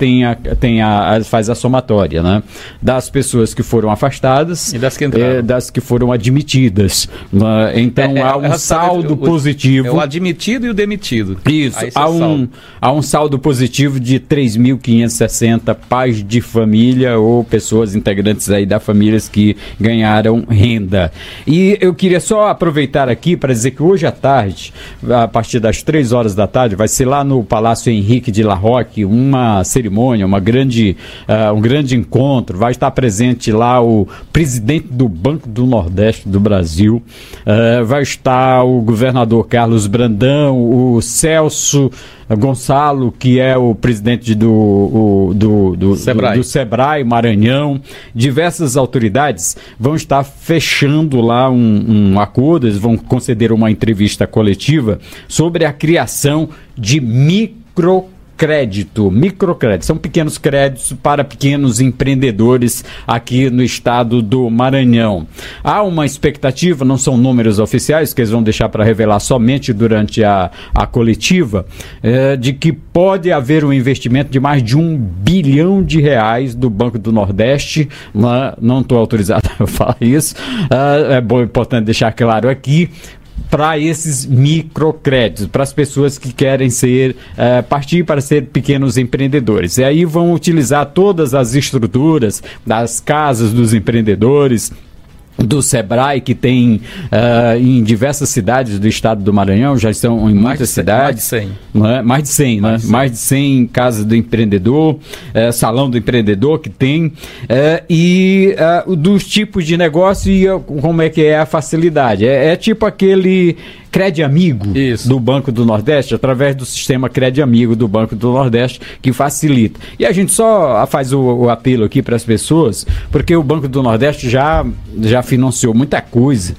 S2: a somatória, né? Das pessoas que foram afastadas
S3: e das que entraram.
S2: Das que foram admitidas. Então há um saldo positivo.
S3: É o admitido e o demitido.
S2: Isso, há um saldo positivo de 3.560 pais de família ou pessoas integrantes aí da famílias que ganharam renda. E eu queria só aproveitar aqui para dizer que hoje à tarde, a partir das 3 horas da tarde, vai ser lá no Palácio Henrique de La Roque uma cerimônia, um grande encontro. Vai estar presente lá o presidente do Banco do Nordeste do Brasil, vai estar o governador Carlos Brandão, o Celso Gonçalo, que é o presidente do Sebrae Maranhão. Diversas autoridades vão estar fechando lá um acordo, eles vão conceder uma entrevista coletiva sobre a criação de microcrédito. São pequenos créditos para pequenos empreendedores aqui no estado do Maranhão. Há uma expectativa, não são números oficiais, que eles vão deixar para revelar somente durante a coletiva, de que pode haver um investimento de mais de R$1 bilhão do Banco do Nordeste. Não estou autorizado a falar isso, importante deixar claro aqui, para esses microcréditos, para as pessoas que querem partir para ser pequenos empreendedores. E aí vão utilizar todas as estruturas das casas dos empreendedores, do Sebrae, que tem em diversas cidades do estado do Maranhão, já estão em muitas cidades. Mais de 100, né? Mais de 100 casas do empreendedor, salão do empreendedor que tem, e dos tipos de negócio e como é que é a facilidade. É tipo aquele Crédito Amigo do Banco do Nordeste, através do sistema Crédito Amigo do Banco do Nordeste, que facilita. E a gente só faz o apelo aqui para as pessoas, porque o Banco do Nordeste já financiou muita coisa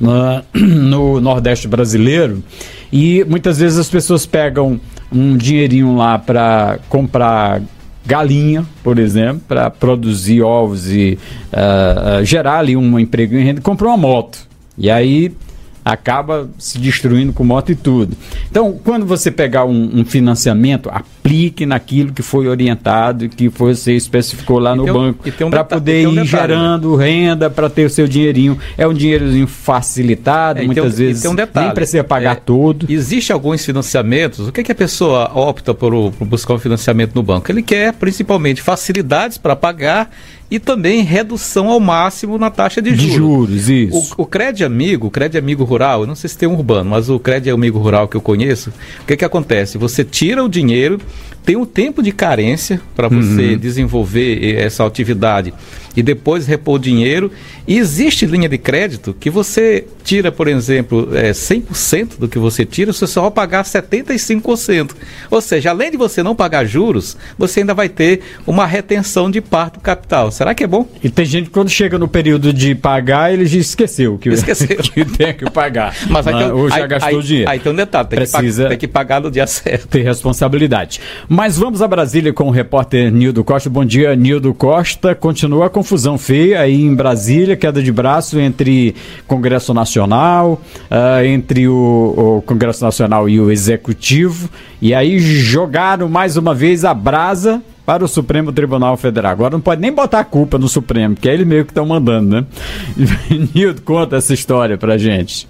S2: no Nordeste brasileiro, e muitas vezes as pessoas pegam um dinheirinho lá para comprar galinha, por exemplo, para produzir ovos e gerar ali um emprego em renda, compra uma moto. E aí acaba se destruindo com moto e tudo. Então, quando você pegar um financiamento, aplique naquilo que foi orientado e que você especificou lá no banco, para poder ir gerando renda, para ter o seu dinheirinho. É um dinheirinho facilitado, muitas vezes nem precisa pagar todo.
S3: Existem alguns financiamentos. O que a pessoa opta por buscar um financiamento no banco? Ele quer, principalmente, facilidades para pagar e também redução ao máximo na taxa de juros. Isso. O Crédito Amigo Rural, eu não sei se tem um urbano, mas o Crédito Amigo Rural que eu conheço, o que acontece? Você tira o dinheiro, tem um tempo de carência para você desenvolver essa atividade e depois repor o dinheiro. E existe linha de crédito que você tira, por exemplo, 100% do que você tira, você só vai pagar 75%. Ou seja, além de você não pagar juros, você ainda vai ter uma retenção de parte do capital. Será que é bom?
S2: E tem gente que quando chega no período de pagar, ele já esqueceu que tem que pagar.
S3: Mas
S2: ou já gastou dinheiro.
S3: Aí tem um detalhe, tem que pagar no dia certo.
S2: Ter responsabilidade. Mas vamos a Brasília com o repórter Nildo Costa. Bom dia, Nildo Costa. Continua a confusão feia aí em Brasília, queda de braço entre Congresso Nacional, entre o Congresso Nacional e o Executivo, e aí jogaram mais uma vez a brasa para o Supremo Tribunal Federal. Agora não pode nem botar a culpa no Supremo, porque é eles meio que estão mandando, né? Nildo, conta essa história pra gente.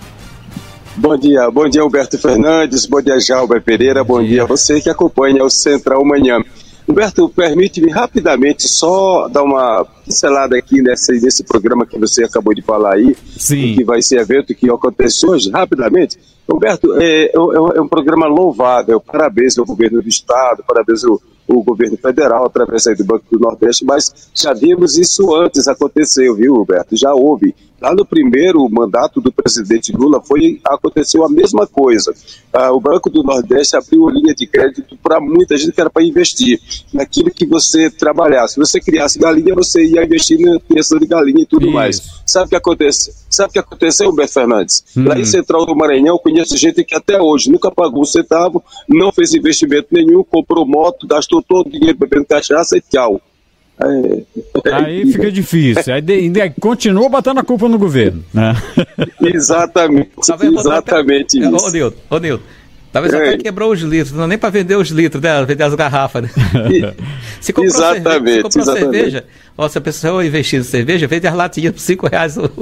S8: Bom dia Humberto Fernandes, bom dia Jalber Pereira, bom dia a você que acompanha o Central Manhã. Humberto, permite-me rapidamente só dar uma pincelada aqui nesse programa que você acabou de falar aí, que vai ser evento que acontece hoje, rapidamente. Humberto, é um programa louvável, parabéns ao governo do Estado, parabéns ao governo federal, através aí do Banco do Nordeste, mas já vimos isso antes acontecer, viu, Humberto? Já houve. Lá no primeiro mandato do presidente Lula aconteceu a mesma coisa. O Banco do Nordeste abriu linha de crédito para muita gente que era para investir naquilo que você trabalhasse. Se você criasse galinha, você ia investir na criação de galinha e tudo mais. Sabe o que aconteceu, Humberto Fernandes? Lá em Central do Maranhão, eu conheço gente que até hoje nunca pagou um centavo, não fez investimento nenhum, comprou moto, gastou todo o dinheiro bebendo cachaça e tchau.
S2: Aí fica difícil. Aí ainda continua botando a culpa no governo, né?
S8: Exatamente. Exatamente isso.
S3: Ô, Nilton. Talvez até quebrou os litros, não é nem para vender os litros, né? Vender as garrafas, né? Se comprou cerveja, se a pessoa investir em cerveja, vende as latinhas por R$5 o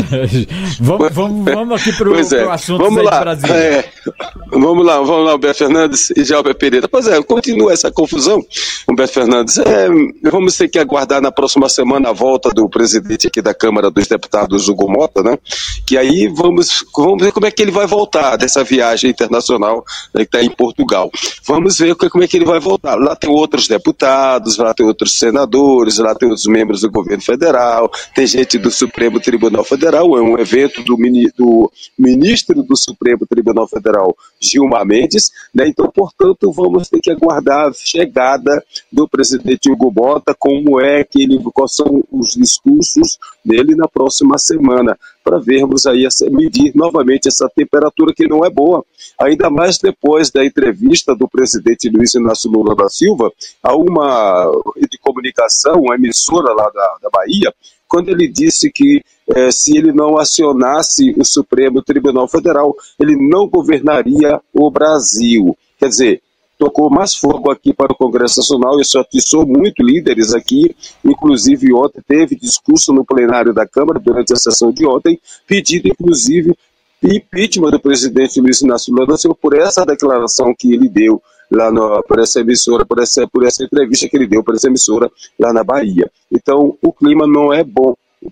S3: quilo.
S2: vamos aqui para o assunto
S8: do
S2: Brasil.
S8: Vamos lá, Humberto Fernandes e Jalber Pereira. Pois é, continua essa confusão, Humberto Fernandes. Vamos ter que aguardar na próxima semana a volta do presidente aqui da Câmara dos Deputados, Hugo Mota, né? Que aí vamos ver como é que ele vai voltar dessa viagem internacional, né, que está em Portugal. Vamos ver como é que ele vai voltar. Lá tem outros deputados, lá tem outros senadores, lá tem outros membros do governo federal, tem gente do Supremo Tribunal Federal, é um evento do ministro do Supremo Tribunal Federal, Gilmar Mendes, né? Então, portanto, vamos ter que aguardar a chegada do presidente Hugo Mota, quais são os discursos dele na próxima semana, para vermos aí, medir novamente essa temperatura que não é boa, ainda mais depois da entrevista do presidente Luiz Inácio Lula da Silva a uma de comunicação, uma emissora lá da Bahia, quando ele disse que se ele não acionasse o Supremo Tribunal Federal, ele não governaria o Brasil. Quer dizer, tocou mais fogo aqui para o Congresso Nacional, isso atiçou muito líderes aqui, inclusive ontem teve discurso no plenário da Câmara, durante a sessão de ontem, pedindo inclusive impeachment do presidente Luiz Inácio Lula da Silva por essa declaração que ele deu lá por essa emissora, por essa entrevista que ele deu para essa emissora lá na Bahia. Então, o clima não é bom.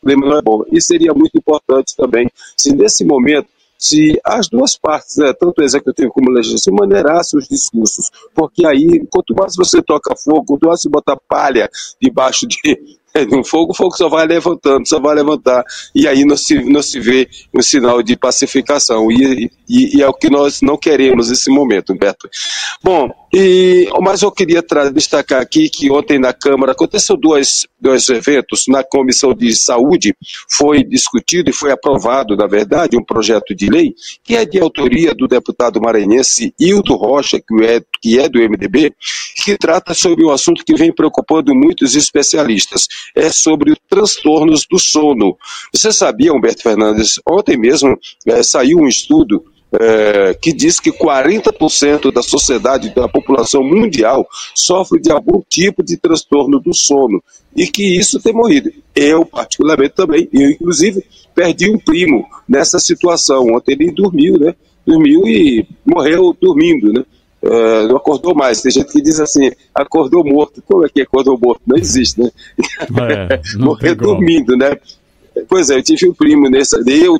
S8: E seria muito importante também, se nesse momento, se as duas partes, né, tanto o executivo como o legislativo, maneirassem os discursos, porque aí, quanto mais você toca fogo, quanto mais você bota palha debaixo de um fogo, o fogo só vai levantando, e aí não se vê um sinal de pacificação, e é o que nós não queremos nesse momento, Humberto. Bom, mas eu queria destacar aqui que ontem na Câmara aconteceu dois eventos. Na Comissão de Saúde foi discutido e foi aprovado, na verdade, um projeto de lei que é de autoria do deputado maranhense Hildo Rocha, que é do MDB, que trata sobre um assunto que vem preocupando muitos especialistas, é sobre os transtornos do sono. Você sabia, Humberto Fernandes, ontem mesmo saiu um estudo que diz que 40% da sociedade, da população mundial, sofre de algum tipo de transtorno do sono, e que isso tem morrido. Eu, particularmente, também, inclusive, perdi um primo nessa situação. Ontem ele dormiu, né? Dormiu e morreu dormindo, né? Não acordou mais. Tem gente que diz assim, acordou morto. Como é que acordou morto? Não existe, né? Morreu dormindo, né? Pois é, eu tive um primo nessa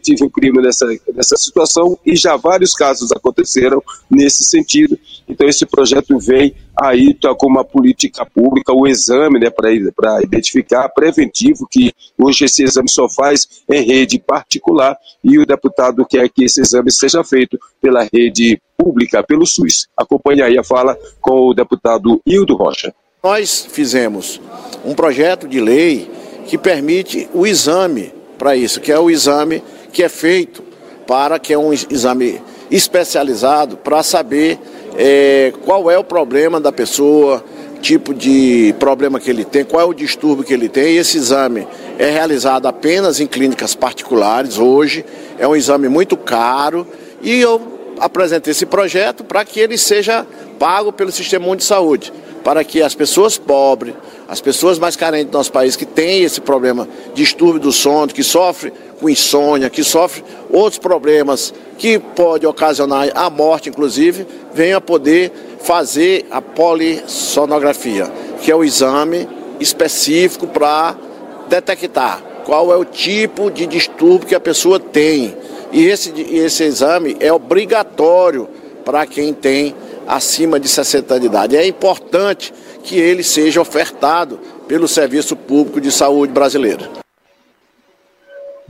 S8: situação, e já vários casos aconteceram nesse sentido. Então esse projeto vem aí como uma política pública, o exame, né, para identificar, preventivo, que hoje esse exame só faz em rede particular, e o deputado quer que esse exame seja feito pela rede pública, pelo SUS. Acompanhe aí a fala com o deputado Hildo Rocha.
S9: Nós fizemos um projeto de lei que permite o exame para isso, que é o exame que é feito que é um exame especializado para saber qual é o problema da pessoa, tipo de problema que ele tem, qual é o distúrbio que ele tem. E esse exame é realizado apenas em clínicas particulares hoje, é um exame muito caro, e eu apresentei esse projeto para que ele seja pago pelo Sistema Único de Saúde, para que as pessoas pobres, as pessoas mais carentes do nosso país, que têm esse problema de distúrbio do sono, que sofrem com insônia, que sofrem outros problemas que pode ocasionar a morte, inclusive, venham a poder fazer a polissonografia, que é o exame específico para detectar qual é o tipo de distúrbio que a pessoa tem. E esse exame é obrigatório para quem tem acima de 60 anos de idade. É importante que ele seja ofertado pelo Serviço Público de Saúde brasileiro.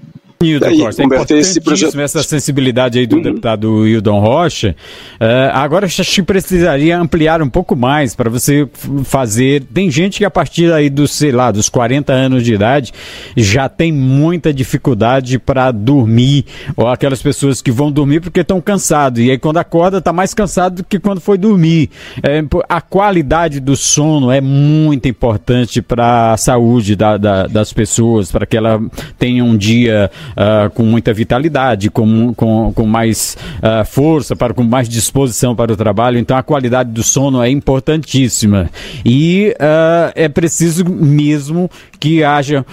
S2: Nildo Costa, é importantíssimo essa sensibilidade aí do deputado Hildon Rocha. Agora acho que precisaria ampliar um pouco mais para você fazer. Tem gente que a partir aí dos 40 anos de idade já tem muita dificuldade para dormir, ou aquelas pessoas que vão dormir porque estão cansados, e aí quando acorda está mais cansado do que quando foi dormir. A qualidade do sono é muito importante para a saúde das pessoas, para que ela tenha um dia com muita vitalidade, com mais força, com mais disposição para o trabalho. Então a qualidade do sono é importantíssima e é preciso mesmo que haja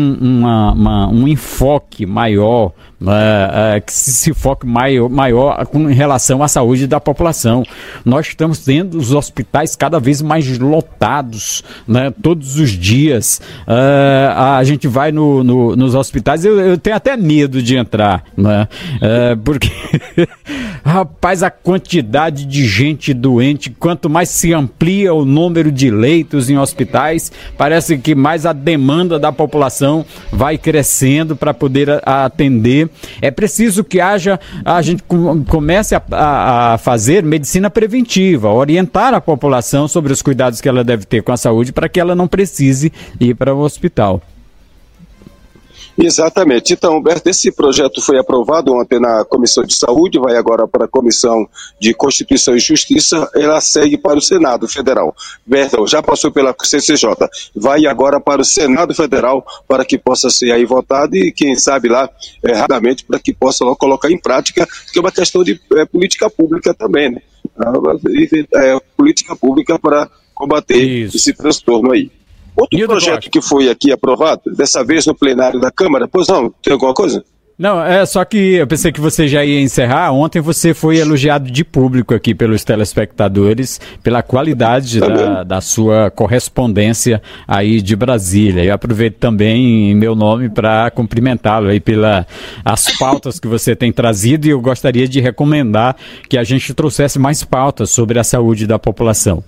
S2: um enfoque maior, que se foque maior em relação à saúde da população. Nós estamos tendo os hospitais cada vez mais lotados, né, todos os dias. A gente vai nos hospitais, eu tenho até medo de entrar, né, porque rapaz, a quantidade de gente doente, quanto mais se amplia o número de leitos em hospitais, parece que mais a demanda da população vai crescendo para poder atender. É preciso que a gente comece a fazer medicina preventiva, orientar a população sobre os cuidados que ela deve ter com a saúde para que ela não precise ir para o hospital.
S8: Exatamente. Então, Humberto, esse projeto foi aprovado ontem na Comissão de Saúde, vai agora para a Comissão de Constituição e Justiça, ela segue para o Senado Federal. Perdão, já passou pela CCJ, vai agora para o Senado Federal para que possa ser aí votado e, quem sabe lá, rapidamente, para que possa lá colocar em prática, que é uma questão de política pública também, né? Política pública para combater esse transtorno aí. Outro projeto que foi aqui aprovado, dessa vez no plenário da Câmara, pois não, tem alguma coisa?
S2: Não, só que eu pensei que você já ia encerrar. Ontem você foi elogiado de público aqui pelos telespectadores pela qualidade da sua correspondência aí de Brasília. Eu aproveito também em meu nome para cumprimentá-lo aí as pautas que você tem trazido, e eu gostaria de recomendar que a gente trouxesse mais pautas sobre a saúde da população.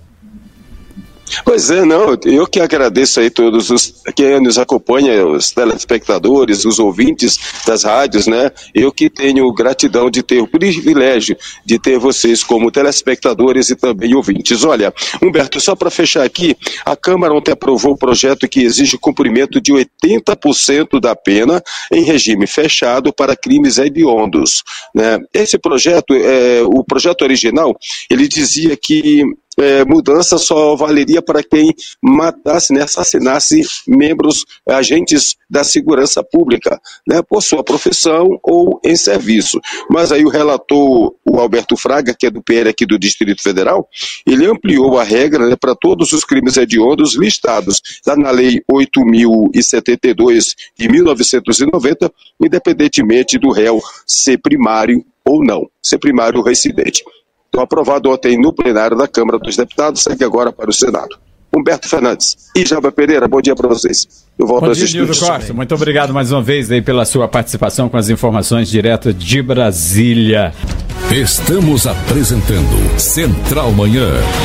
S8: Pois é, não, eu que agradeço aí todos quem nos acompanha, os telespectadores, os ouvintes das rádios, né? Eu que tenho gratidão de ter o privilégio de ter vocês como telespectadores e também ouvintes. Olha, Humberto, só para fechar aqui, a Câmara ontem aprovou o projeto que exige o cumprimento de 80% da pena em regime fechado para crimes hediondos, né? Esse projeto, o projeto original, ele dizia que mudança só valeria para quem matasse, né, assassinasse membros, agentes da segurança pública, né, por sua profissão ou em serviço. Mas aí o relator, o Alberto Fraga, que é do PL aqui do Distrito Federal, ele ampliou a regra, né, para todos os crimes hediondos listados lá na Lei 8.072 de 1990, independentemente do réu ser primário ou não, ser primário ou reincidente. Então, aprovado ontem no plenário da Câmara dos Deputados, segue agora para o Senado. Humberto Fernandes e Jalba Pereira, bom dia para vocês. Eu volto
S2: bom dia, Nildo Costa. Muito obrigado mais uma vez aí pela sua participação com as informações direto de Brasília.
S1: Estamos apresentando Central Manhã.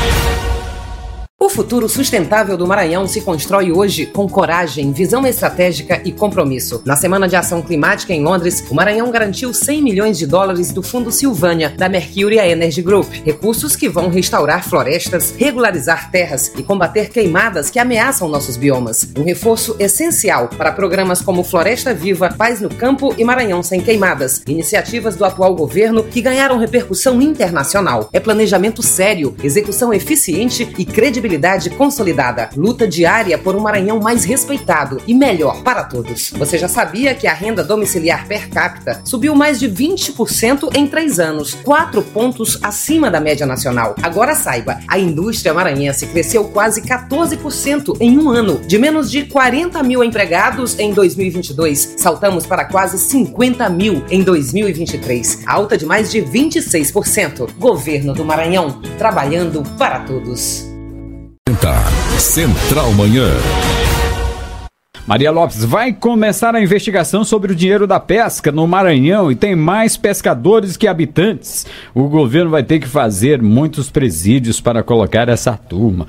S10: O futuro sustentável do Maranhão se constrói hoje com coragem, visão estratégica e compromisso. Na Semana de Ação Climática em Londres, o Maranhão garantiu $100 milhões do Fundo Silvânia, da Mercury Energy Group. Recursos que vão restaurar florestas, regularizar terras e combater queimadas que ameaçam nossos biomas. Um reforço essencial para programas como Floresta Viva, Paz no Campo e Maranhão Sem Queimadas. Iniciativas do atual governo que ganharam repercussão internacional. É planejamento sério, execução eficiente e credibilidade consolidada. Luta diária por um Maranhão mais respeitado e melhor para todos. Você já sabia que a renda domiciliar per capita subiu mais de 20% em 3 anos, 4 pontos acima da média nacional. Agora saiba, a indústria maranhense cresceu quase 14% em um ano. De menos de 40 mil empregados em 2022, saltamos para quase 50 mil em 2023. Alta de mais de 26%. Governo do Maranhão, trabalhando para todos.
S1: Central Manhã.
S2: Maria Lopes, vai começar a investigação sobre o dinheiro da pesca no Maranhão e tem mais pescadores que habitantes. O governo vai ter que fazer muitos presídios para colocar essa turma.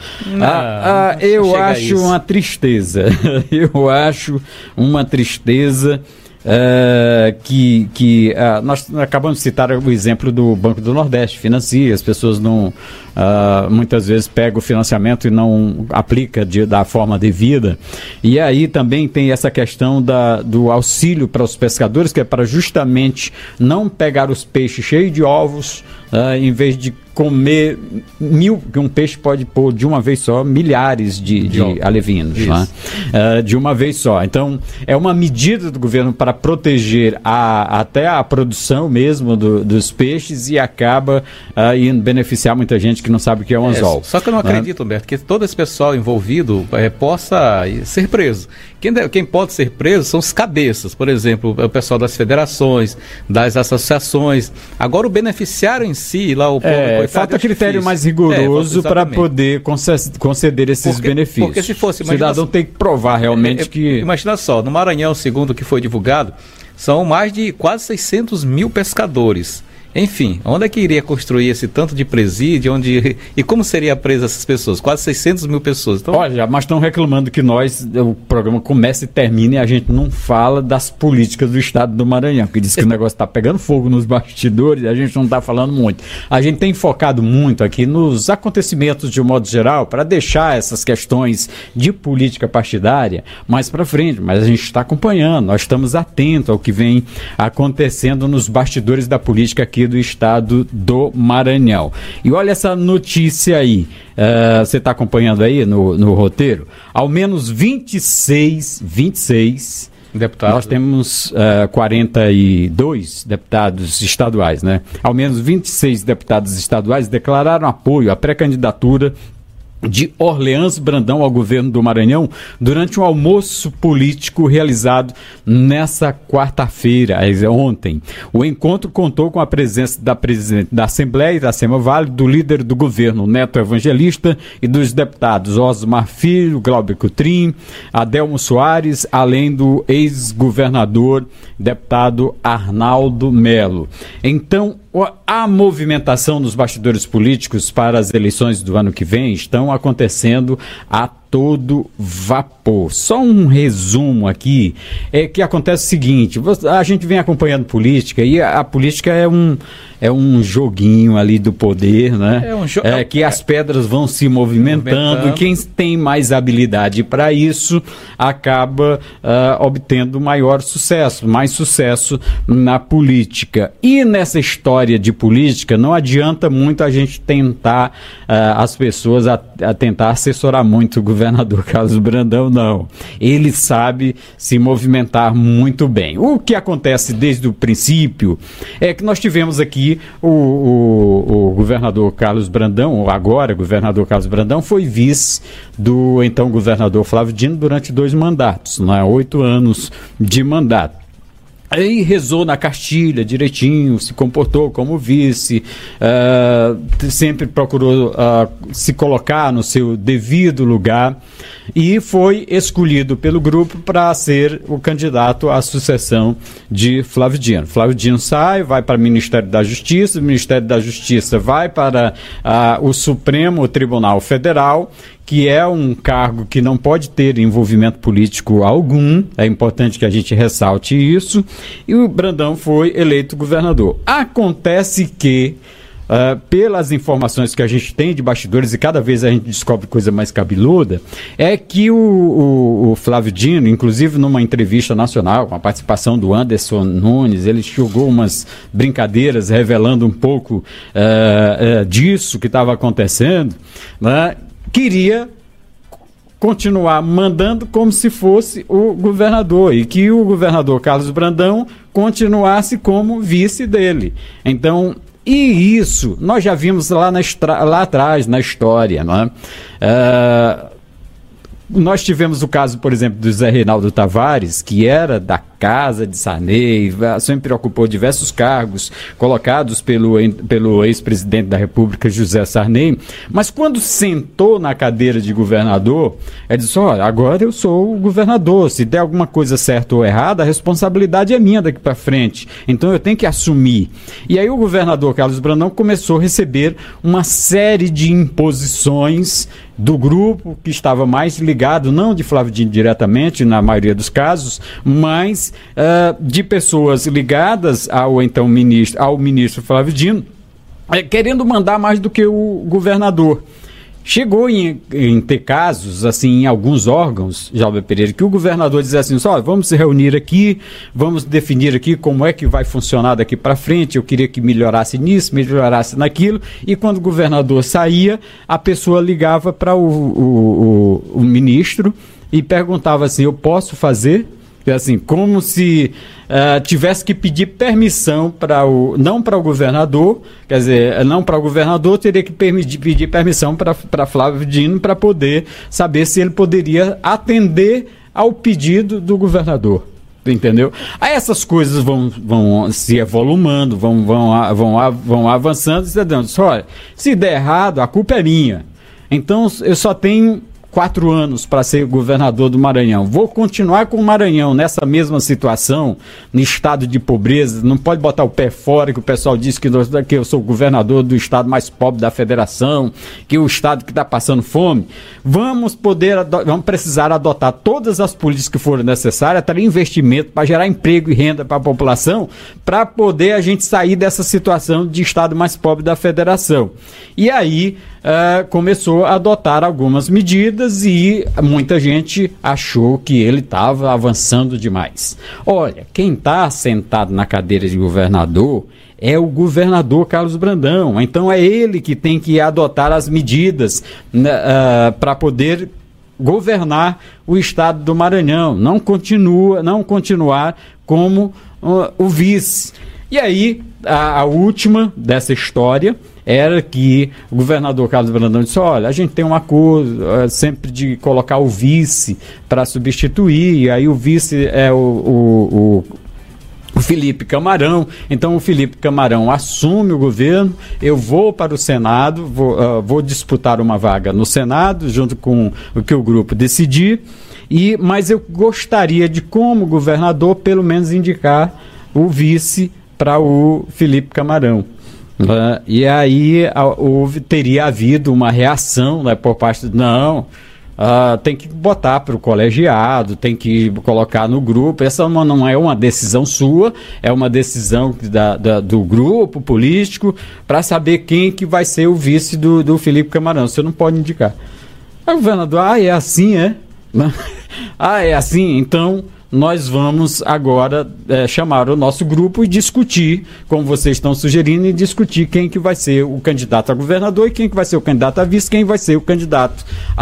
S2: Eu acho uma tristeza. Eu acho uma tristeza nós acabamos de citar o exemplo do Banco do Nordeste, financia, as pessoas não, muitas vezes pegam o financiamento e não aplica da forma devida. E aí também tem essa questão do auxílio para os pescadores, que é para justamente não pegar os peixes cheios de ovos, em vez de comer que um peixe pode pôr de uma vez só milhares de alevinos, né? De uma vez só. Então, é uma medida do governo para proteger até a produção mesmo dos peixes e acaba indo beneficiar muita gente que não sabe o que é um anzol.
S3: Só que eu não acredito, Humberto, que todo esse pessoal envolvido possa ser preso. Quem pode ser preso são os cabeças, por exemplo, o pessoal das federações, das associações. Agora, o beneficiário em si, lá o povo,
S2: falta critério mais rigoroso para poder conceder esses benefícios. Porque
S3: se fosse...
S2: O cidadão tem que provar realmente que...
S3: Imagina só, no Maranhão, segundo o que foi divulgado, são mais de quase 600 mil pescadores. Enfim, onde é que iria construir esse tanto de presídio? E como seria presa essas pessoas? Quase 600 mil pessoas. Então...
S2: Olha, mas estão reclamando que o programa começa e termina e a gente não fala das políticas do estado do Maranhão, que diz que o negócio está pegando fogo nos bastidores e a gente não está falando muito. A gente tem focado muito aqui nos acontecimentos de um modo geral para deixar essas questões de política partidária mais para frente, mas a gente está acompanhando, nós estamos atentos ao que vem acontecendo nos bastidores da política aqui do estado do Maranhão. E olha essa notícia aí, você está acompanhando aí no roteiro? Ao menos 26 deputados. Nós temos 42 deputados estaduais, né? Ao menos 26 deputados estaduais declararam apoio à pré-candidatura de Orleans Brandão ao governo do Maranhão durante um almoço político realizado nessa quarta-feira, ontem. O encontro contou com a presença da presidente da Assembleia, Iracema Vale, do líder do governo, Neto Evangelista, e dos deputados Osmar Filho, Glauber Cutrim, Adelmo Soares, além do ex-governador, deputado Arnaldo Melo. Então, a movimentação nos bastidores políticos para as eleições do ano que vem estão acontecendo a todo vapor. Só um resumo aqui, é que acontece o seguinte, a gente vem acompanhando política e a política é um joguinho ali do poder, né? Que as pedras vão se movimentando e quem tem mais habilidade para isso acaba obtendo mais sucesso na política. E nessa história de política não adianta muito a gente tentar as pessoas a tentar assessorar muito o governador Carlos Brandão, não. Ele sabe se movimentar muito bem. O que acontece desde o princípio é que nós tivemos aqui o governador Carlos Brandão, ou agora governador Carlos Brandão, foi vice do então governador Flávio Dino durante 2 mandatos, 8 anos de mandato. Aí rezou na cartilha direitinho, se comportou como vice, sempre procurou se colocar no seu devido lugar e foi escolhido pelo grupo para ser o candidato à sucessão de Flávio Dino. Flávio Dino vai para o Ministério da Justiça, o Ministério da Justiça vai para o Supremo Tribunal Federal, que é um cargo que não pode ter envolvimento político algum, é importante que a gente ressalte isso, e o Brandão foi eleito governador. Acontece que, pelas informações que a gente tem de bastidores, e cada vez a gente descobre coisa mais cabeluda, é que o Flávio Dino, inclusive numa entrevista nacional, com a participação do Anderson Nunes, ele jogou umas brincadeiras revelando um pouco disso que estava acontecendo, né? Queria continuar mandando como se fosse o governador e que o governador Carlos Brandão continuasse como vice dele. Então, e isso nós já vimos lá atrás na história, né? Nós tivemos o caso, por exemplo, do Zé Reinaldo Tavares, que era da casa de Sarney, sempre ocupou diversos cargos colocados pelo ex-presidente da República, José Sarney, mas quando sentou na cadeira de governador, ele disse, agora eu sou o governador, se der alguma coisa certa ou errada, a responsabilidade é minha daqui para frente, então eu tenho que assumir. E aí o governador Carlos Brandão começou a receber uma série de imposições do grupo, que estava mais ligado, não de Flávio Dino diretamente, na maioria dos casos, mas de pessoas ligadas ao ministro Flávio Dino, querendo mandar mais do que o governador. Chegou em ter casos, assim, em alguns órgãos, Jalber Pereira, que o governador dizia assim, vamos se reunir aqui, vamos definir aqui como é que vai funcionar daqui para frente, eu queria que melhorasse nisso, melhorasse naquilo, e quando o governador saía, a pessoa ligava para o ministro e perguntava assim, eu posso fazer? Assim, como se tivesse que pedir permissão não para o governador, quer dizer, não para o governador, teria que pedir permissão para Flávio Dino para poder saber se ele poderia atender ao pedido do governador. Entendeu? Aí essas coisas vão se evolumando, vão avançando, olha, se der errado, a culpa é minha. Então eu só tenho 4 anos para ser governador do Maranhão. Vou continuar com o Maranhão nessa mesma situação, no estado de pobreza, não pode botar o pé fora, que o pessoal diz que eu sou governador do estado mais pobre da federação, que é o estado que está passando fome. Vamos precisar adotar todas as políticas que forem necessárias, ter investimento para gerar emprego e renda para a população, para poder a gente sair dessa situação de estado mais pobre da federação. E aí começou a adotar algumas medidas e muita gente achou que ele estava avançando demais. Olha, quem está sentado na cadeira de governador é o governador Carlos Brandão, então é ele que tem que adotar as medidas para poder governar o estado do Maranhão, não continuar como o vice. E aí, a última dessa história era que o governador Carlos Brandão disse, olha, a gente tem um acordo sempre de colocar o vice para substituir, e aí o vice é o Felipe Camarão, então o Felipe Camarão assume o governo, eu vou para o Senado, vou disputar uma vaga no Senado, junto com o que o grupo decidir, mas eu gostaria de, como governador, pelo menos indicar o vice para o Felipe Camarão. E aí teria havido uma reação, né, por parte tem que botar para o colegiado, tem que colocar no grupo. Essa não é uma decisão sua, é uma decisão do grupo político para saber quem que vai ser o vice do Felipe Camarão. Você não pode indicar. Aí o governador, é assim, é? É assim, então nós vamos agora chamar o nosso grupo e discutir, como vocês estão sugerindo, e discutir quem que vai ser o candidato a governador e quem que vai ser o candidato a vice, quem vai ser o candidato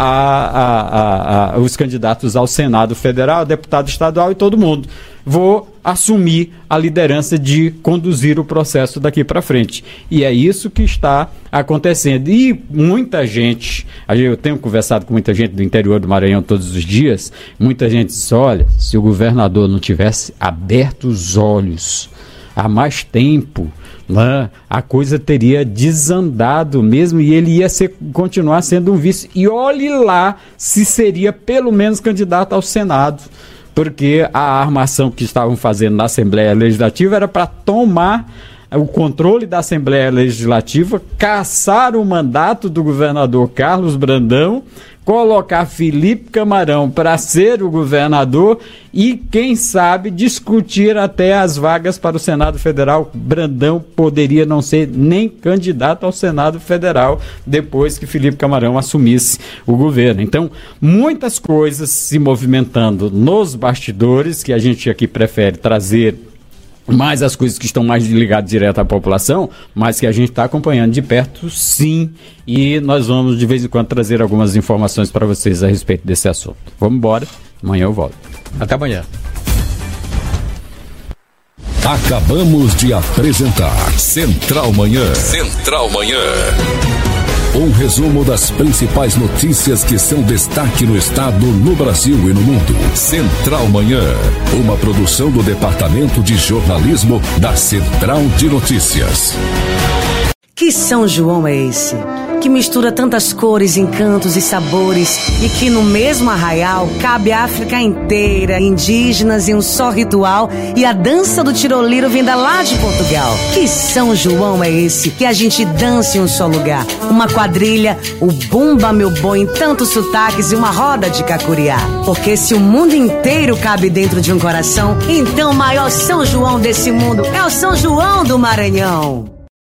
S2: os candidatos ao Senado Federal, deputado estadual e todo mundo. Vou assumir a liderança de conduzir o processo daqui para frente. E é isso que está acontecendo. E muita gente, eu tenho conversado com muita gente do interior do Maranhão todos os dias, muita gente diz, olha, se o governador não tivesse aberto os olhos há mais tempo, né, a coisa teria desandado mesmo e ele ia continuar sendo um vice. E olhe lá se seria pelo menos candidato ao Senado. Porque a armação que estavam fazendo na Assembleia Legislativa era para tomar o controle da Assembleia Legislativa, caçar o mandato do governador Carlos Brandão, colocar Felipe Camarão para ser o governador e, quem sabe, discutir até as vagas para o Senado Federal. Brandão poderia não ser nem candidato ao Senado Federal depois que Felipe Camarão assumisse o governo. Então, muitas coisas se movimentando nos bastidores, que a gente aqui prefere trazer mais as coisas que estão mais ligadas direto à população, mas que a gente está acompanhando de perto, sim, e nós vamos de vez em quando trazer algumas informações para vocês a respeito desse assunto. Vamos embora, amanhã eu volto. Até amanhã.
S1: Acabamos de apresentar Central Manhã. Central Manhã. Um resumo das principais notícias que são destaque no estado, no Brasil e no mundo. Central Manhã, uma produção do Departamento de Jornalismo da Central de Notícias.
S11: Que São João é esse? Que mistura tantas cores, encantos e sabores e que no mesmo arraial cabe a África inteira, indígenas em um só ritual e a dança do tiroliro vinda lá de Portugal. Que São João é esse que a gente dança em um só lugar? Uma quadrilha, o bumba meu boi em tantos sotaques e uma roda de cacuriá. Porque se o mundo inteiro cabe dentro de um coração, então o maior São João desse mundo é o São João do Maranhão.